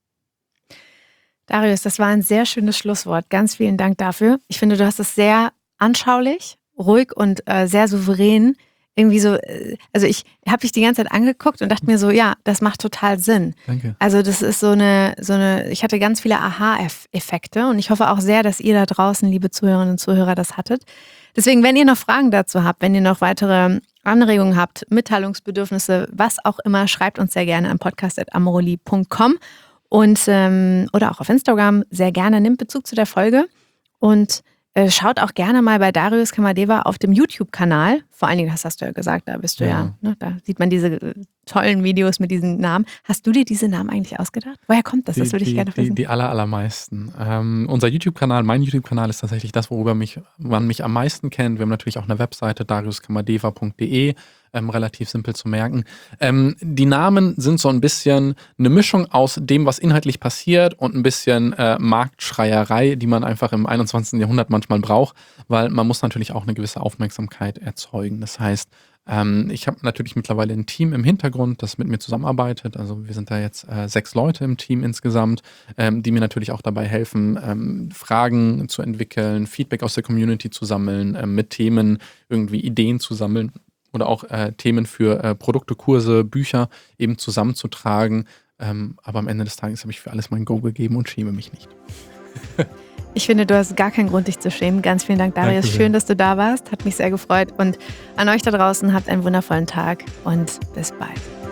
Darius, das war ein sehr schönes Schlusswort. Ganz vielen Dank dafür. Ich finde, du hast es sehr anschaulich, ruhig und äh, sehr souverän irgendwie so, äh, also ich habe dich die ganze Zeit angeguckt und dachte mir so, ja, das macht total Sinn. Danke. Also das ist so eine, so eine, ich hatte ganz viele Aha-Effekte und ich hoffe auch sehr, dass ihr da draußen, liebe Zuhörerinnen und Zuhörer, das hattet. Deswegen, wenn ihr noch Fragen dazu habt, wenn ihr noch weitere Anregungen habt, Mitteilungsbedürfnisse, was auch immer, schreibt uns sehr gerne an podcast at amoroli punkt com und ähm, oder auch auf Instagram sehr gerne. Nimmt Bezug zu der Folge und äh, schaut auch gerne mal bei Darius Kamadeva auf dem YouTube-Kanal. Vor allen Dingen, das hast du ja gesagt, da bist du ja, Ja. ne, da sieht man diese äh, tollen Videos mit diesen Namen. Hast du dir diese Namen eigentlich ausgedacht? Woher kommt das? Das würde ich die, gerne die, wissen. die aller, allermeisten. Ähm, unser YouTube-Kanal, mein YouTube-Kanal ist tatsächlich das, worüber mich, man mich am meisten kennt. Wir haben natürlich auch eine Webseite, darius kamadeva punkt de, ähm, relativ simpel zu merken. Ähm, die Namen sind so ein bisschen eine Mischung aus dem, was inhaltlich passiert und ein bisschen äh, Marktschreierei, die man einfach im einundzwanzigsten Jahrhundert manchmal braucht, weil man muss natürlich auch eine gewisse Aufmerksamkeit erzeugen. Das heißt, Ähm, ich habe natürlich mittlerweile ein Team im Hintergrund, das mit mir zusammenarbeitet. Also wir sind da jetzt äh, sechs Leute im Team insgesamt, ähm, die mir natürlich auch dabei helfen, ähm, Fragen zu entwickeln, Feedback aus der Community zu sammeln, ähm, mit Themen irgendwie Ideen zu sammeln oder auch äh, Themen für äh, Produkte, Kurse, Bücher eben zusammenzutragen. Ähm, aber am Ende des Tages habe ich für alles mein Go gegeben und schäme mich nicht. Ich finde, du hast gar keinen Grund, dich zu schämen. Ganz vielen Dank, Darius. Danke sehr. Schön, dass du da warst. Hat mich sehr gefreut. Und an euch da draußen, habt einen wundervollen Tag und bis bald.